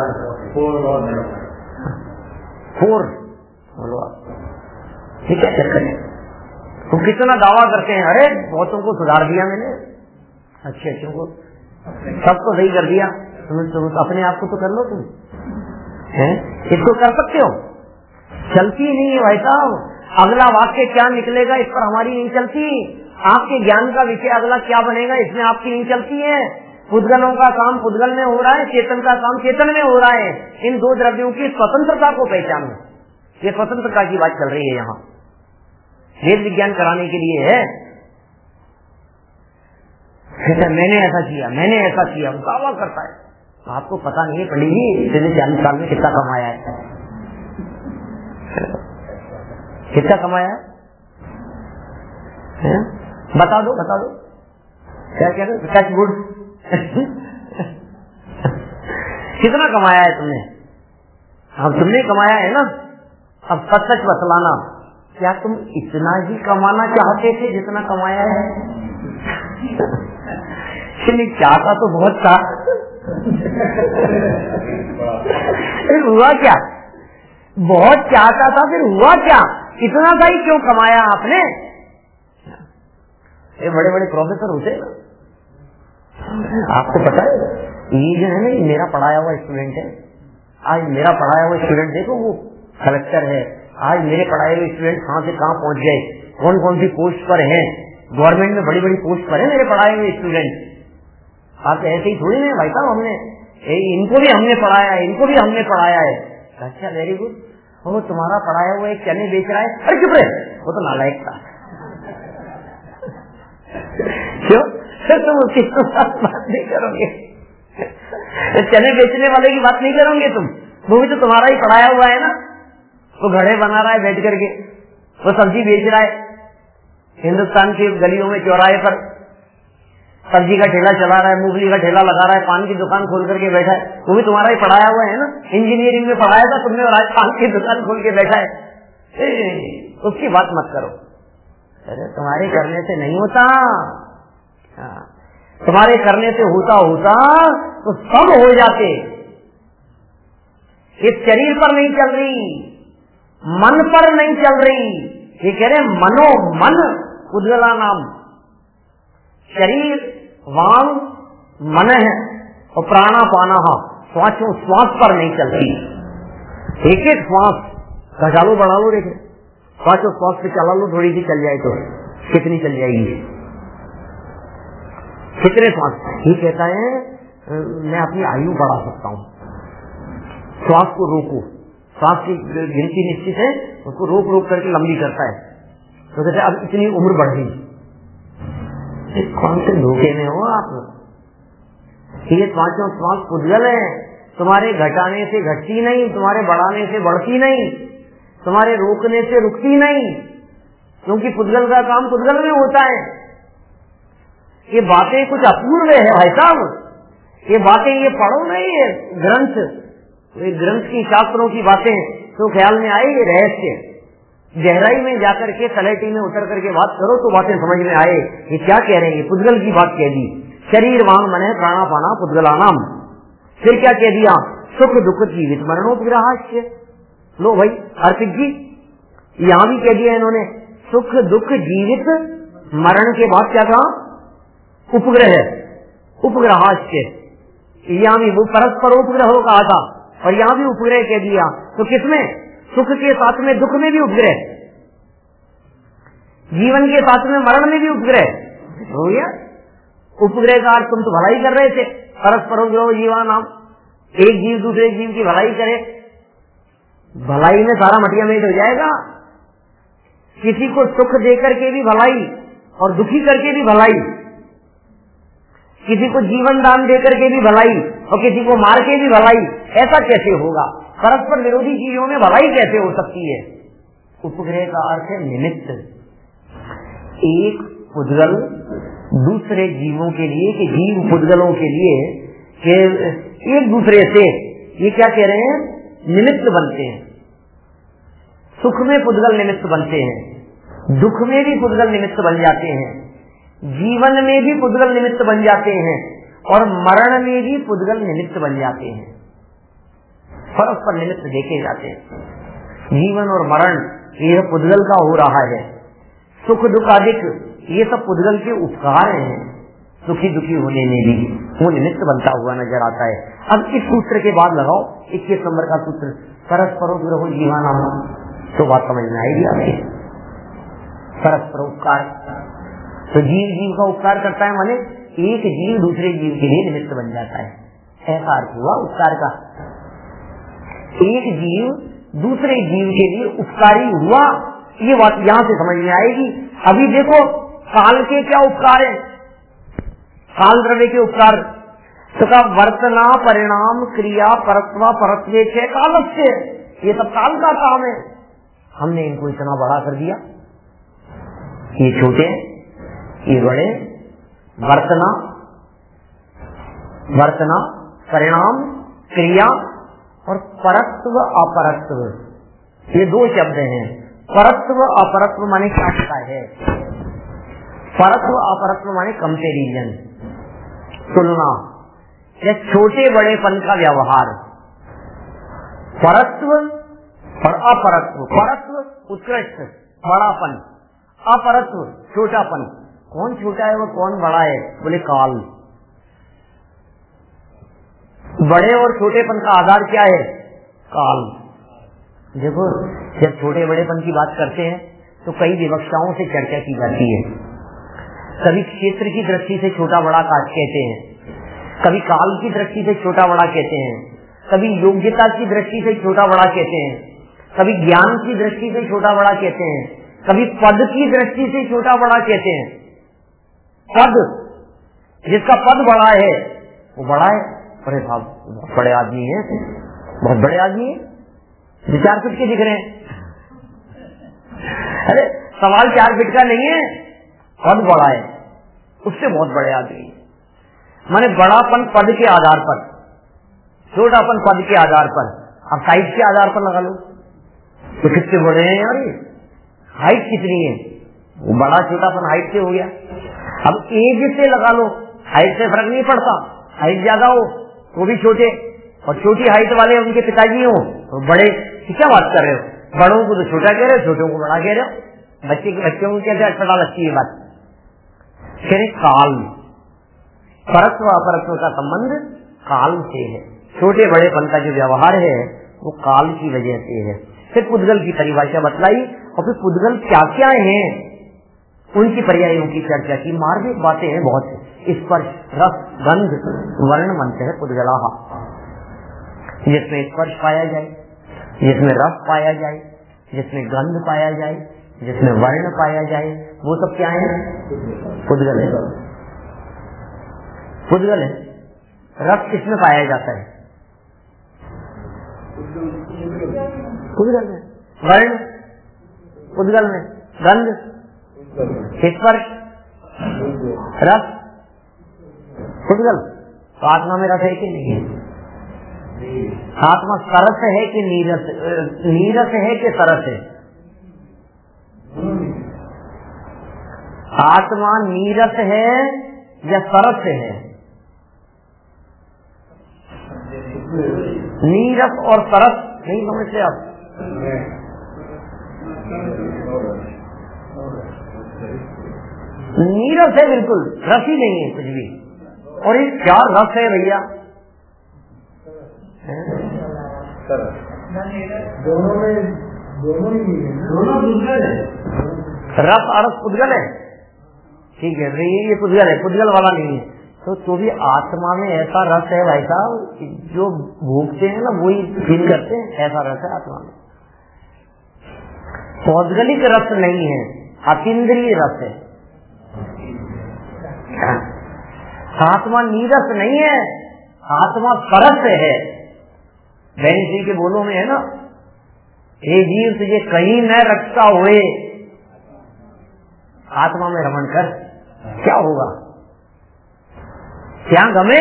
फोर बोलो आप, ये क्या चक्कर है। तो कितना दावा करते हैं, अरे बहुतों को सुधार दिया मैंने, अच्छे अच्छों को सबको सही कर दिया, तुम तुम अपने आप को तो कर लो, तुम हैं इसको कर सकते हो, चलती नहीं है भाई साहब। अगला वाक्य क्या निकलेगा इस पर हमारी नहीं चलती, आपके ज्ञान का विषय अगला क्या बनेगा इसमें आपकी नहीं चलती है। पुद्गलों का काम पुद्गल में हो रहा है, चेतन का काम चेतन में हो रहा है। इन दो द्रव्यों की स्वतंत्रता को पहचानो, ये स्वतंत्रता की बात चल रही है यहाँ, वेद विज्ञान कराने के लिए है। मैंने ऐसा किया, मैंने ऐसा किया, वो दावा करता है, तो आपको पता नहीं है पड़ेगी पिछले चालीस साल में कितना कमाया है, कितना कमाया है, बता दो बता दो, क्या कह रहे हो, टच वुड कितना कमाया है तुमने, अब तुमने कमाया है ना, अब सच सच बतलाना, क्या तुम इतना ही कमाना चाहते थे जितना कमाया है? चाहता तो बहुत था, फिर हुआ क्या? बहुत चाहता था, फिर हुआ क्या? इतना सा ही क्यों कमाया आपने? ये बड़े बड़े प्रोफेसर होते हैं, आपको पता है, ये जो है ना, ये मेरा पढ़ाया हुआ स्टूडेंट है, आज मेरा पढ़ाया हुआ स्टूडेंट देखो वो कलेक्टर है, आज मेरे पढ़ाए हुए स्टूडेंट कहाँ से कहाँ पहुंच गए, कौन कौन सी पोस्ट पर हैं, गवर्नमेंट में बड़ी बड़ी पोस्ट पर है मेरे पढ़ाए हुए स्टूडेंट। आप ऐसे ही थोड़ी नहीं भाई साहब, हमने इनको भी हमने पढ़ाया है, इनको भी हमने पढ़ाया है। अच्छा वेरी गुड, वो तुम्हारा पढ़ाया हुआ एक चने बेच रहा है, अरे चुप रहे, वो तो नालायक था। क्यों? तुम उसकी बात नहीं करोगे, चने बेचने वाले की बात नहीं करोगे तुम, वो भी तो तुम्हारा ही पढ़ाया हुआ है ना, वो घड़े बना रहा है बैठ करके, वो सब्जी बेच रहा है हिंदुस्तान की गलियों में चौराहे पर, सब्जी का ठेला चला रहा है, मूंगफली का ठेला लगा रहा है, पान की दुकान खोल करके बैठा है, वो भी तुम्हारा ही पढ़ाया हुआ है ना, इंजीनियरिंग में पढ़ाया था तुमने और आज पान की दुकान खोल के बैठा है। उसकी बात मत करो। अरे तुम्हारे करने से नहीं होता, तुम्हारे करने से होता होता तो सब हो जाते। ये शरीर पर नहीं चल रही, मन पर नहीं चल रही। ये कह रहे मनो मन उज्ज्वला नाम। शरीर वांग मन है और प्राणापाना श्वासों श्वास पर नहीं चल रही। एक एक श्वास घटा लो बढ़ा लो, देखे श्वासों श्वास पे चला लो, थोड़ी सी चल जाए तो कितनी चल जाएगी, कितने श्वास। ये कहता है मैं अपनी आयु बढ़ा सकता हूँ। श्वास को रोको, श्वास की गिनती निश्चित है, उसको रोक रोक करके लंबी करता है। तो कहते अब इतनी उम्र बढ़ गई। कौन से धोखे में हो आप? ये पांचों श्वास पुद्गल है, तुम्हारे घटाने से घटती नहीं, तुम्हारे बढ़ाने से बढ़ती नहीं, तुम्हारे रोकने से रुकती नहीं, क्योंकि पुद्गल का काम पुद्गल में होता है। ये बातें कुछ अपूर्व है भाई साहब, ये बातें ये पढ़ो नहीं, ये ग्रंथ, ये ग्रंथ की शास्त्रों की बातें तो ख्याल में आए। ये रहस्य गहराई में जाकर के तलहटी में उतर करके बात करो तो बातें समझ में आए। ये क्या कह रहे हैं? ये पुद्गल की बात कह दी। शरीर वांग मन है प्राणापाना पुद्गलानाम। फिर क्या कह दिया? सुख दुख जीवित मरणोपग्रहास्य। लो भाई अर्पित जी, यहाँ भी कह दिया इन्होंने सुख दुख जीवित मरण के बाद क्या कहा? उपग्रह, उपग्रहास्य। यहाँ भी वो परस्पर उपग्रह कहा था और यहाँ भी उपग्रह कह दिया। तो किसमें? सुख के साथ में दुख में भी उपग्रह, जीवन के साथ में मरण में भी उपग्रह हो गया। उपग्रह का अर्थ तुम तो भलाई कर रहे थे, परस्पर उपग्रह जीवा नाम। एक जीव दूसरे जीव की भलाई करे, भलाई में सारा मटिया मेट हो जाएगा। किसी को सुख देकर के भी भलाई और दुखी करके भी भलाई, किसी को जीवन दान देकर के भी भलाई और किसी को मार के भी भलाई, ऐसा कैसे होगा? परस्पर विरोधी चीजों में भलाई कैसे हो सकती है? उपग्रह का अर्थ है निमित्त। एक पुद्गल दूसरे जीवों के लिए, कि जीव पुद्गलों के लिए कि एक दूसरे से ये क्या कह रहे हैं? निमित्त बनते हैं। सुख में पुद्गल निमित्त बनते हैं, दुख में भी पुद्गल निमित्त बन जाते हैं, जीवन में भी पुद्गल निमित्त बन जाते हैं और मरण में भी पुद्गल निमित्त बन जाते हैं। परस्पर निमित्त देखे जाते हैं। जीवन और मरण ये पुद्गल का हो रहा है। सुख दुख आदि ये सब पुद्गल के उपकार हैं। सुखी दुखी होने में भी वो निमित्त बनता हुआ नजर आता है। अब इस सूत्र के बाद लगाओ इक्कीस नंबर का सूत्र, परस्पर उपग्रह जीवाना, तो बात समझ में आएगी आपके। परस्पर उपकार, तो जीव जीव का उपकार करता है, माने एक जीव दूसरे जीव के लिए निमित्त बन जाता है, ऐसा अर्थ हुआ उपकार का। एक जीव दूसरे जीव के लिए उपकारी हुआ, ये बात यहाँ से समझ में आएगी। अभी देखो काल के क्या उपकार है, काल द्रव्य के उपकार, तो का वर्तना परिणाम क्रिया परत्वा परत्वे के काल से, ये सब काल का काम है। हमने इनको इतना बड़ा कर दिया, ये छोटे ये बड़े। वर्तना, वर्तना परिणाम क्रिया और परत्व अपरत्व, ये दो शब्द हैं। परत्व अपरत्व माने क्या होता है? परत्व अपरत्व माने कंपेरिजन, तुलना या छोटे बड़ेपन का व्यवहार। परत्व और अपरत्व, परत्व उत्कृष्ट बड़ापन, अपरत्व छोटापन। कौन छोटा है वो कौन बड़ा है? बोले काल। बड़े और छोटेपन का आधार क्या है? काल। देखो जब छोटे बड़ेपन की बात करते हैं तो कई विवक्षाओं से चर्चा की जाती है। कभी क्षेत्र की दृष्टि से छोटा बड़ा कहते हैं, कभी काल की दृष्टि से छोटा बड़ा कहते हैं, कभी योग्यता की दृष्टि से छोटा बड़ा कहते हैं, कभी ज्ञान की दृष्टि से छोटा बड़ा कहते हैं, कभी पद की दृष्टि से छोटा बड़ा कहते हैं। पद, जिसका पद बड़ा है वो बड़ा है। अरे साहब बहुत बड़े आदमी है, बहुत बड़े आदमी है, चार फीट के दिख रहे हैं। अरे सवाल चार फीट का नहीं है, पद बड़ा है, उससे बहुत बड़े आदमी। माने बड़ापन पद के आधार पर, छोटापन पद के आधार पर। अब साइज के आधार पर लगा लो तो कितने बड़े हैं यार, ये हाइट कितनी है, वो बड़ा छोटापन हाइट से हो गया। अब एज से लगा लो, हाइट से फर्क नहीं पड़ता, हाइट ज्यादा हो वो भी छोटे, और छोटी हाइट वाले उनके पिताजी हो तो बड़े। क्या बात कर रहे हो, बड़ों को तो छोटा कह रहे हो, छोटों को बड़ा कह रहे हो। बच्चे के बच्चों को कैसे अटपटा लगती है बात। फिर काल, परत्व अपरत्व का संबंध काल से है। छोटे बड़े पन का जो व्यवहार है वो काल की वजह से है। फिर पुद्गल की परिभाषा बतलाई और फिर पुद्गल क्या क्या हैं उनकी पर्यायों की चर्चा की। मार्मिक बातें हैं बहुत। स्पर्श, रस, गंध, वर्ण मनते है पुद्गला, जिसमें स्पर्श पाया जाए, जिसमें रस पाया जाए, जिसमें गंध पाया जाए, जिसमें वर्ण पाया जाए, वो सब क्या है? पुद्गल है। पुद्गल है। रस किसमें पाया जाता है? पुद्गल में। वर्ण पुद्गल में। गंध, स्पर्श, रस पुद्गल। तो आत्मा में रस है कि नहीं है? आत्मा सरस है कि नीरस? नीरस है कि सरस है? आत्मा नीरस है या सरस है? नीरस और सरस नहीं समझते आप? नीरस है बिल्कुल, रस ही नहीं है कुछ भी। और ये क्या रस है भैया? दोनों में दोनों ही है, दोनों पुद्गल है। रस और रस पुद्गल है, ठीक है, ये पुद्गल है, पुद्गल वाला नहीं है। तो तो भी आत्मा में ऐसा रस है भाई साहब, जो भूखते हैं ना वही फील करते हैं, ऐसा रस है आत्मा में। पौद्गलिक रस नहीं है, अतीन्द्रिय रस है। आत्मा नीरस नहीं है, आत्मा सरस है। बहन जी के बोलों में है ना, हे जीव तुझे कहीं न रखता हुए आत्मा में रमण कर, क्या होगा? क्या गमे?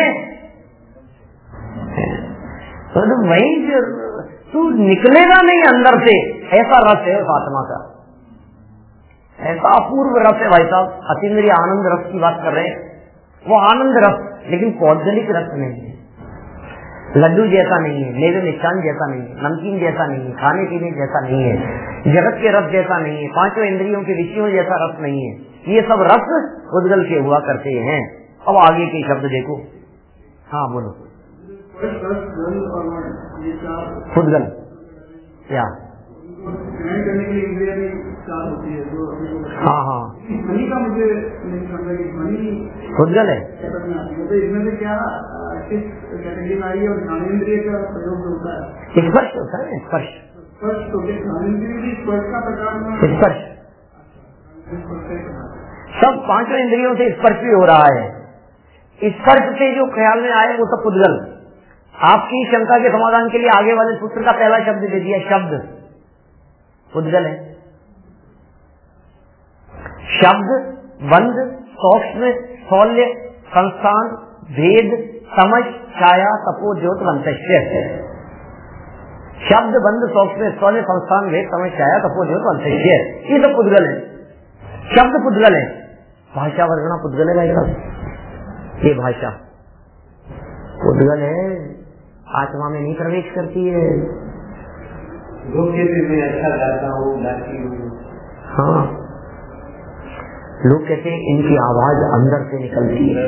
तो वही तू निकलेगा नहीं अंदर से, ऐसा रस है उस आत्मा का। ऐसा अपूर्व रस है भाई साहब। अतीन्द्रिय आनंद रस की बात कर रहे हैं, वो आनंद रस, लेकिन पौद्गलिक रस नहीं है। लड्डू जैसा नहीं है, मेवे मिष्ठान जैसा नहीं है, नमकीन जैसा नहीं है, खाने पीने जैसा नहीं है, जगत के रस जैसा नहीं है, पांचों इंद्रियों के विषयों जैसा रस नहीं है। ये सब रस पुद्गल के हुआ करते हैं। अब आगे के शब्द देखो। हाँ बोलो। पुद्गल क्या? करने के लिए इंद्रिया भी चार होती है, जो हाँ हाँ ध्वनि का मुझे नहीं समझा कि ध्वनि पुद्गल है। तो इसमें से क्या किस कैटेगरी में आई है? और ज्ञानेन्द्रिय का प्रयोग होता है, स्पर्श होता है। स्पर्श स्पर्श, तो ज्ञानेन्द्रिय भी स्पर्श का प्रकार में स्पर्श, सब पांचों इंद्रियों से स्पर्श भी हो रहा है। स्पर्श से जो ख्याल में आए वो सब पुद्गल। आपकी शंका के समाधान के लिए आगे वाले सूत्र का पहला शब्द दे दिया, शब्द पुद्गल है। शब्द, बंध, सूक्ष्म, स्थौल्य, संस्थान, भेद, समझ, छाया, तपो, ज्योत, वंतश्य। शब्द, बंध, सूक्ष्म, स्थौल्य, संस्थान, भेद, समझ, छाया, तपो, ज्योत, वंतश्य, ये सब पुद्गल है। शब्द पुद्गल है, भाषा वर्णना पुद्गल है भाई साहब। ये भाषा पुद्गल है, आत्मा में नहीं प्रवेश करती है। लोग कहते मैं अच्छा गाता हूँ, गाती हूँ। हाँ, लोग कहते हैं इनकी आवाज अंदर से निकलती है।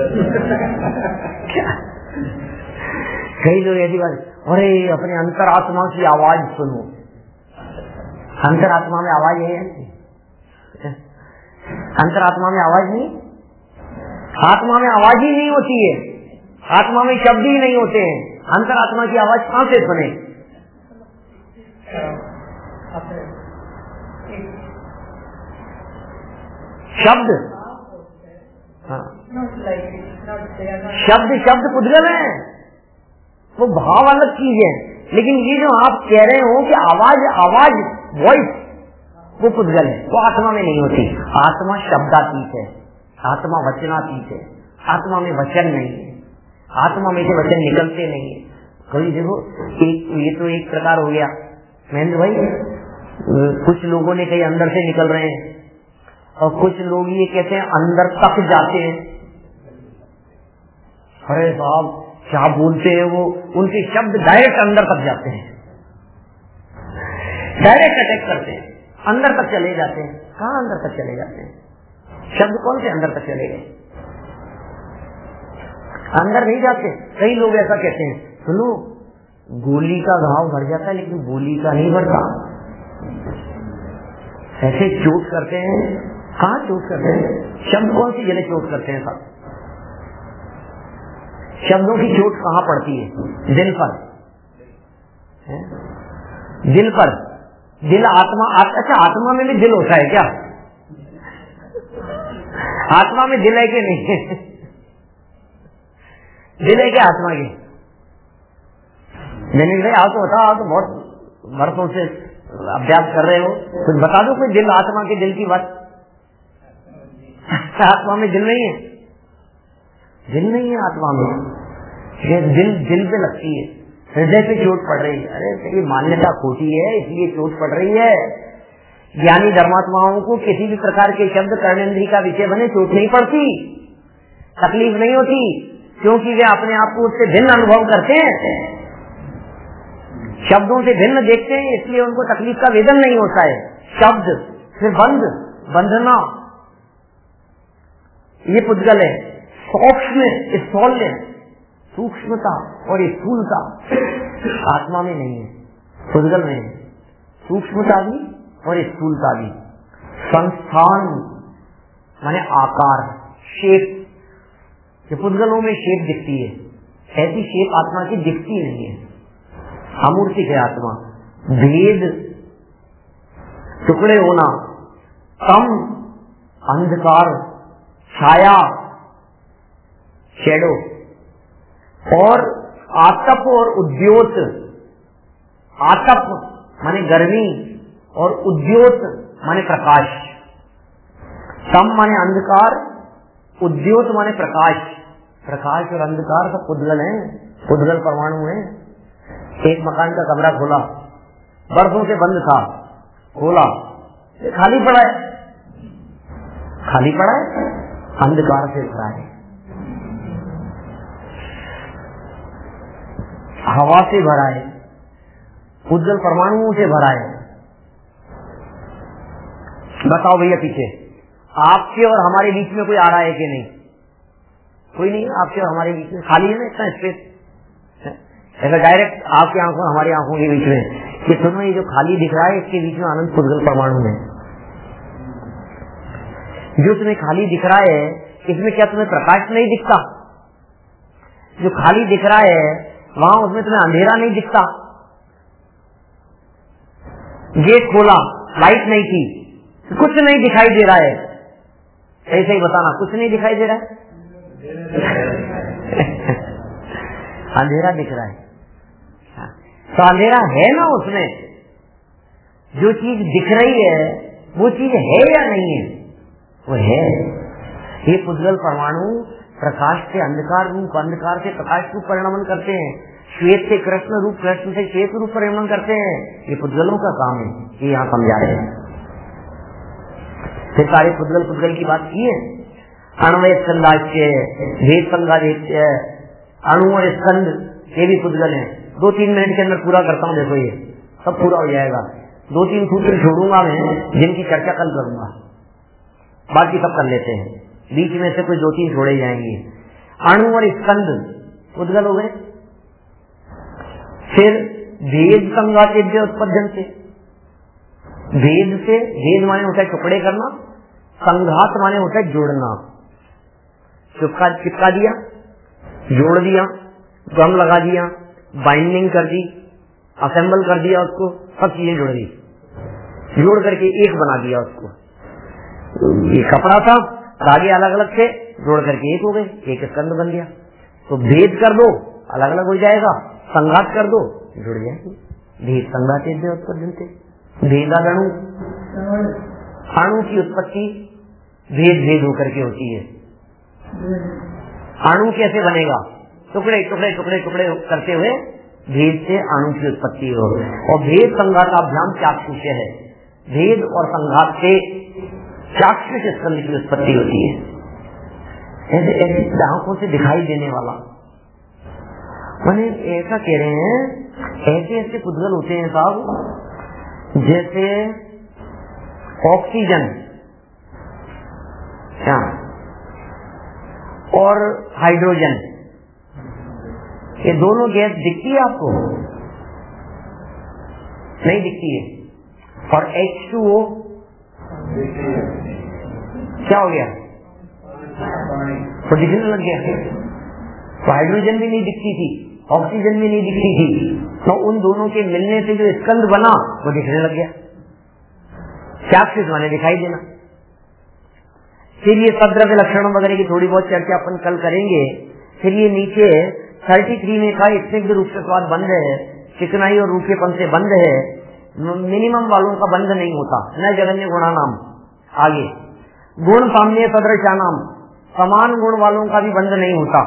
क्या कई लोग ऐसी बात, अरे अपने अंतरात्मा की आवाज सुनो। अंतरात्मा में आवाज है, अंतरात्मा में आवाज नहीं, आत्मा में आवाज ही नहीं होती है, आत्मा में शब्द ही नहीं होते हैं। अंतरात्मा की आवाज कहां से सुने? शब्द, हाँ शब्द शब्द पुद्गल है, वो भाव अलग चीज है। लेकिन ये जो आप कह रहे हो कि आवाज आवाज वॉइस, वो पुद्गल है, वो आत्मा में नहीं होती। आत्मा शब्दातीत है, आत्मा वचनातीत है, आत्मा में वचन नहीं है, आत्मा में से वचन निकलते नहीं है। कभी देखो एक ये तो एक प्रकार हो गया महेंद्र भाई, कुछ लोगों ने कहीं अंदर से निकल रहे हैं और कुछ लोग ये कहते हैं अंदर तक जाते हैं। अरे साहब क्या बोलते हैं वो, उनके शब्द डायरेक्ट अंदर तक जाते हैं, डायरेक्ट अटैक करते हैं, अंदर तक चले जाते हैं। कहाँ अंदर तक चले जाते हैं? शब्द कौन से अंदर तक चले गए? अंदर नहीं जाते। कई लोग ऐसा कहते हैं, सुनो गोली का घाव भर जाता है लेकिन गोली का नहीं भरता। ऐसे चोट करते हैं। कहाँ चोट करते हैं? शब्द कौन सी जगह चोट करते हैं सब? शब्दों की चोट कहाँ पड़ती है? दिल पर, है? दिल पर। दिल आत्मा, अच्छा आत्मा में भी दिल होता है क्या? आत्मा में दिल है कि नहीं? दिल है क्या आत्मा के? जनिल भाई आओ तो बताओ, आप तो बहुत वर्षों से अभ्यास कर रहे हो, कुछ बता दो कोई दिल, आत्मा के दिल की बात। आत्मा में दिल नहीं है, दिल नहीं है आत्मा में। ये दिल दिल पे लगती है, हृदय पे चोट पड़ रही है। अरे ये मान्यता खोटी है इसलिए चोट पड़ रही है। ज्ञानी धर्मात्माओं को किसी भी प्रकार के शब्द कर्मेंद्रिय का विषय बने चोट नहीं पड़ती, तकलीफ नहीं होती, क्योंकि वे अपने आप को उससे भिन्न अनुभव करते हैं, शब्दों से भिन्न देखते हैं, इसलिए उनको तकलीफ का वेदन नहीं होता है। शब्द फिर बंध, बंधना, ये पुद्गल है। सूक्ष्म स्थूल्य, सूक्ष्मता और स्थूलता आत्मा में नहीं है, पुद्गल में है। सूक्ष्मता भी और स्थूलता भी। संस्थान माने आकार, शेप, ये पुद्गलों में शेप दिखती है, ऐसी शेप आत्मा की दिखती नहीं है। अमूर्तिक है आत्मा। भेद, टुकड़े होना, तम अंधकार, छाया शैडो, और आतप और उद्योत। आतप माने गर्मी और उद्योत माने प्रकाश। तम माने अंधकार, उद्योत माने प्रकाश। प्रकाश और अंधकार सब पुद्गल हैं, पुद्गल परमाणु हैं। एक मकान का कमरा खोला, बरसों से बंद था, खोला, खाली पड़ा है, खाली पड़ा है, अंधकार से भरा है, हवा से भरा है, पुद्गल परमाणुओं से भरा है। बताओ भैया पीछे आपके और हमारे बीच में कोई आ रहा है कि नहीं? कोई नहीं, आपके और हमारे बीच में खाली है ना इतना स्पेस। ऐसा डायरेक्ट आपकी आंखों हमारी आंखों के बीच में कि सुनो ये जो खाली दिख रहा है इसके बीच में अनंत पुद्गल परमाणु है। जो तुम्हें खाली दिख रहा है इसमें क्या तुम्हें प्रकाश नहीं दिखता? जो खाली दिख रहा है वहां उसमें तुम्हें अंधेरा नहीं दिखता? गेट खोला, लाइट नहीं थी, कुछ नहीं दिखाई दे रहा है, ऐसे ही बताना, कुछ नहीं दिखाई दे रहा है, अंधेरा दिख रहा है। तो अंधेरा है ना उसमें, जो चीज दिख रही है वो चीज है या नहीं है? वो है। ये पुद्गल परमाणु प्रकाश से अंधकार रूप, अंधकार से प्रकाश रूप परिणमन करते हैं, श्वेत से कृष्ण रूप, कृष्ण से श्वेत रूप परिणमन करते हैं। ये पुद्गलों का काम है, ये यहाँ समझा रहे हैं। फिर सारे पुद्गल पुद्गल की बात की है। अण्वय स्कंदाच्य, भेद संगादित्य, अणु और स्कंद ये भी पुद्गल है। दो तीन मिनट के अंदर पूरा करता हूँ, देखो ये सब पूरा हो जाएगा। दो तीन सूत्र छोड़ूंगा मैं जिनकी चर्चा कल करूंगा, बाकी सब कर लेते हैं, बीच में से कोई दो तीन छोड़े जाएंगे। अणु और स्कंद पुद्गल हो गए। फिर भेद संगातेभ्य उत्पद्यन्ते, भेद से, भेद माने होता है टुकड़े करना, संघात माने होता है जोड़ना। चिपका चिपका दिया, जोड़ दिया, गम लगा दिया, बाइंडिंग कर दी, असेंबल कर दिया, उसको सब चीजें जोड़ दी, जोड़ करके एक बना दिया उसको। ये कपड़ा था, धागे अलग अलग थे, जोड़ करके एक हो गए, एक स्कंद बन गया। तो भेद कर दो अलग अलग हो जाएगा, संघात कर दो जुड़ जाएगी। भेद संघातेभ्य उत्पद्यन्ते, भेदादणु, अणु की उत्पत्ति भेद भेद होकर के होती है। अणु कैसे बनेगा? टुकड़े टुकड़े टुकड़े टुकड़े करते हुए भेद से अणु की उत्पत्ति हो। और भेद संघाताभ्याम चाक्षुष है, भेद और संघात से चाक्षुष स्कंद की उत्पत्ति होती है, ऐसे ऐसी आंखों से दिखाई देने वाला। मैंने ऐसा कह रहे हैं, ऐसे ऐसे पुद्गल होते हैं साहब, जैसे ऑक्सीजन क्या और हाइड्रोजन, ये दोनों गैस दिखती है आपको? नहीं दिखती है। और एच टू ओ क्या हो गया? तो दिखने लग गया। तो हाइड्रोजन भी नहीं दिखती थी, ऑक्सीजन भी नहीं दिखती थी, तो उन दोनों के मिलने से जो स्कंद बना वो दिखने लग गया। चाक्षुष माने दिखाई देना। फिर ये सद्रव्य लक्षणों वगैरह की थोड़ी बहुत चर्चा अपन कल करेंगे। फिर ये नीचे थर्टी थ्री में का स्निग्ध रूप से स्वाद बंध है, चिकनाई और रूखेपन से बंध है, मिनिमम वालों का बंध नहीं होता, न जगन्य गुणा नाम। आगे गुण साम्य सदृशा नाम, समान गुण वालों का भी बंध नहीं होता।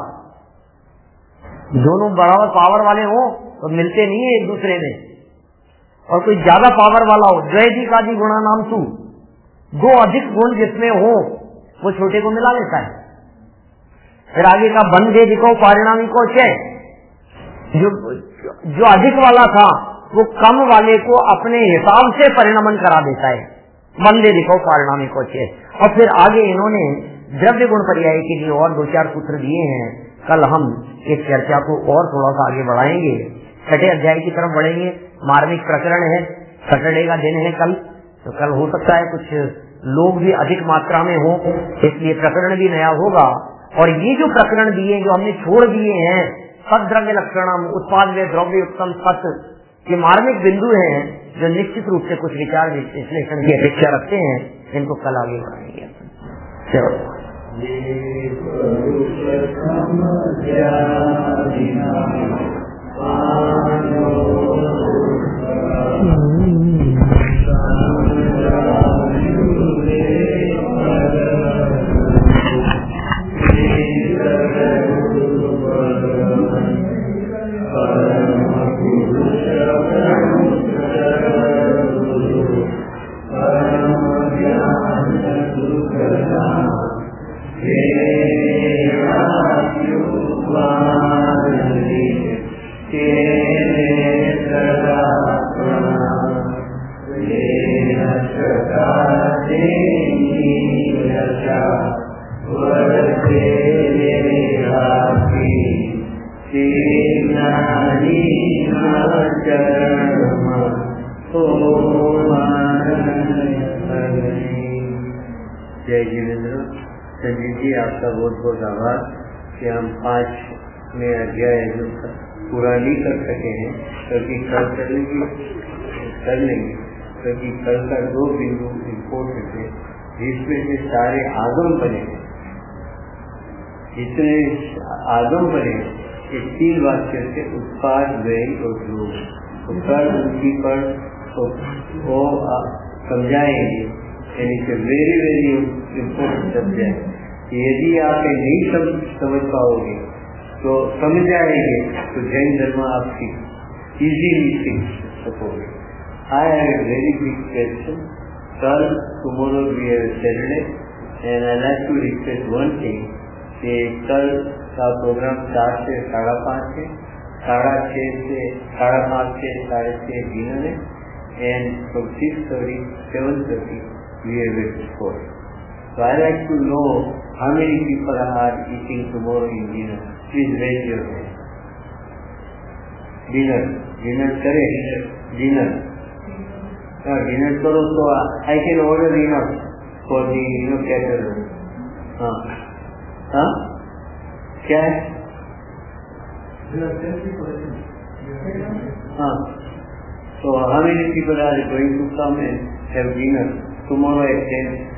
दोनों बराबर पावर वाले हो तो मिलते नहीं है एक दूसरे में, और कोई ज्यादा पावर वाला हो, द्वैधिकादि गुणा नाम तू, दो अधिक गुण जिसमें हो वो छोटे को मिला लेता है। फिर आगे का बंधे दिखो परिणामी को चय, जो जो अधिक वाला था वो कम वाले को अपने हिसाब से परिणमन करा देता है, बंधे दिखो परिणामी को चय। और फिर आगे इन्होंने द्रव्य गुण पर्याय के लिए और दो चार सूत्र दिए हैं। कल हम इस चर्चा को और थोड़ा सा आगे बढ़ाएंगे, छठे अध्याय की तरफ बढ़ेंगे। मार्मिक प्रकरण है, सैटरडे का दिन है कल, तो कल हो सकता है कुछ लोग भी अधिक मात्रा में हो, इसलिए प्रकरण भी नया होगा। और ये जो प्रकरण दिए जो हमने छोड़ दिए हैं, सद्रव्य लक्षणम, उत्पाद व द्रव्य उत्तम सत, ये मार्मिक बिंदु हैं जो निश्चित रूप से कुछ विचार विश्लेषण की अपेक्षा रखते हैं। इनको कल आगे बढ़ाएंगे। चलो जय जिनेन्द्र। संजीव जी आपका बहुत बहुत आभार कि हम पांच में अध्याय जो पूरा नहीं कर सके हैं, क्योंकि कल करेंगे कर लेंगे, क्योंकि कल का दो बिंदु इम्पोर्टेंट है जिसमें से सारे आगम बने, जितने आगम बने ये तीन वाक्य से उत्पाद व्यय और ध्रुव उत्पाद उनकी पर तो वो समझाएंगे। यानी कि वेरी वेरी इम्पोर्टेंट सब्जेक्ट। यदि आप ये नहीं समझ समझ पाओगे तो समझ जाएंगे तो जैन धर्म आपकी इजीली सीख सकोगे। I have a very big question. कल tomorrow we have Saturday and I like to request one thing कि कल का प्रोग्राम चार से साढ़ा पाँच है, साढ़ा छः से साढ़ा पाँच से साढ़े छः डिनर है, and from six thirty seven thirty we have it before. So I like to know how many people are eating tomorrow in dinner. Please raise your hand. Dinner, dinner करें, dinner. हाँ dinner करो तो I can order enough for the you know caterer. हाँ हाँ क्या है? हाँ. So how many people are going to come and have dinner tomorrow at ten?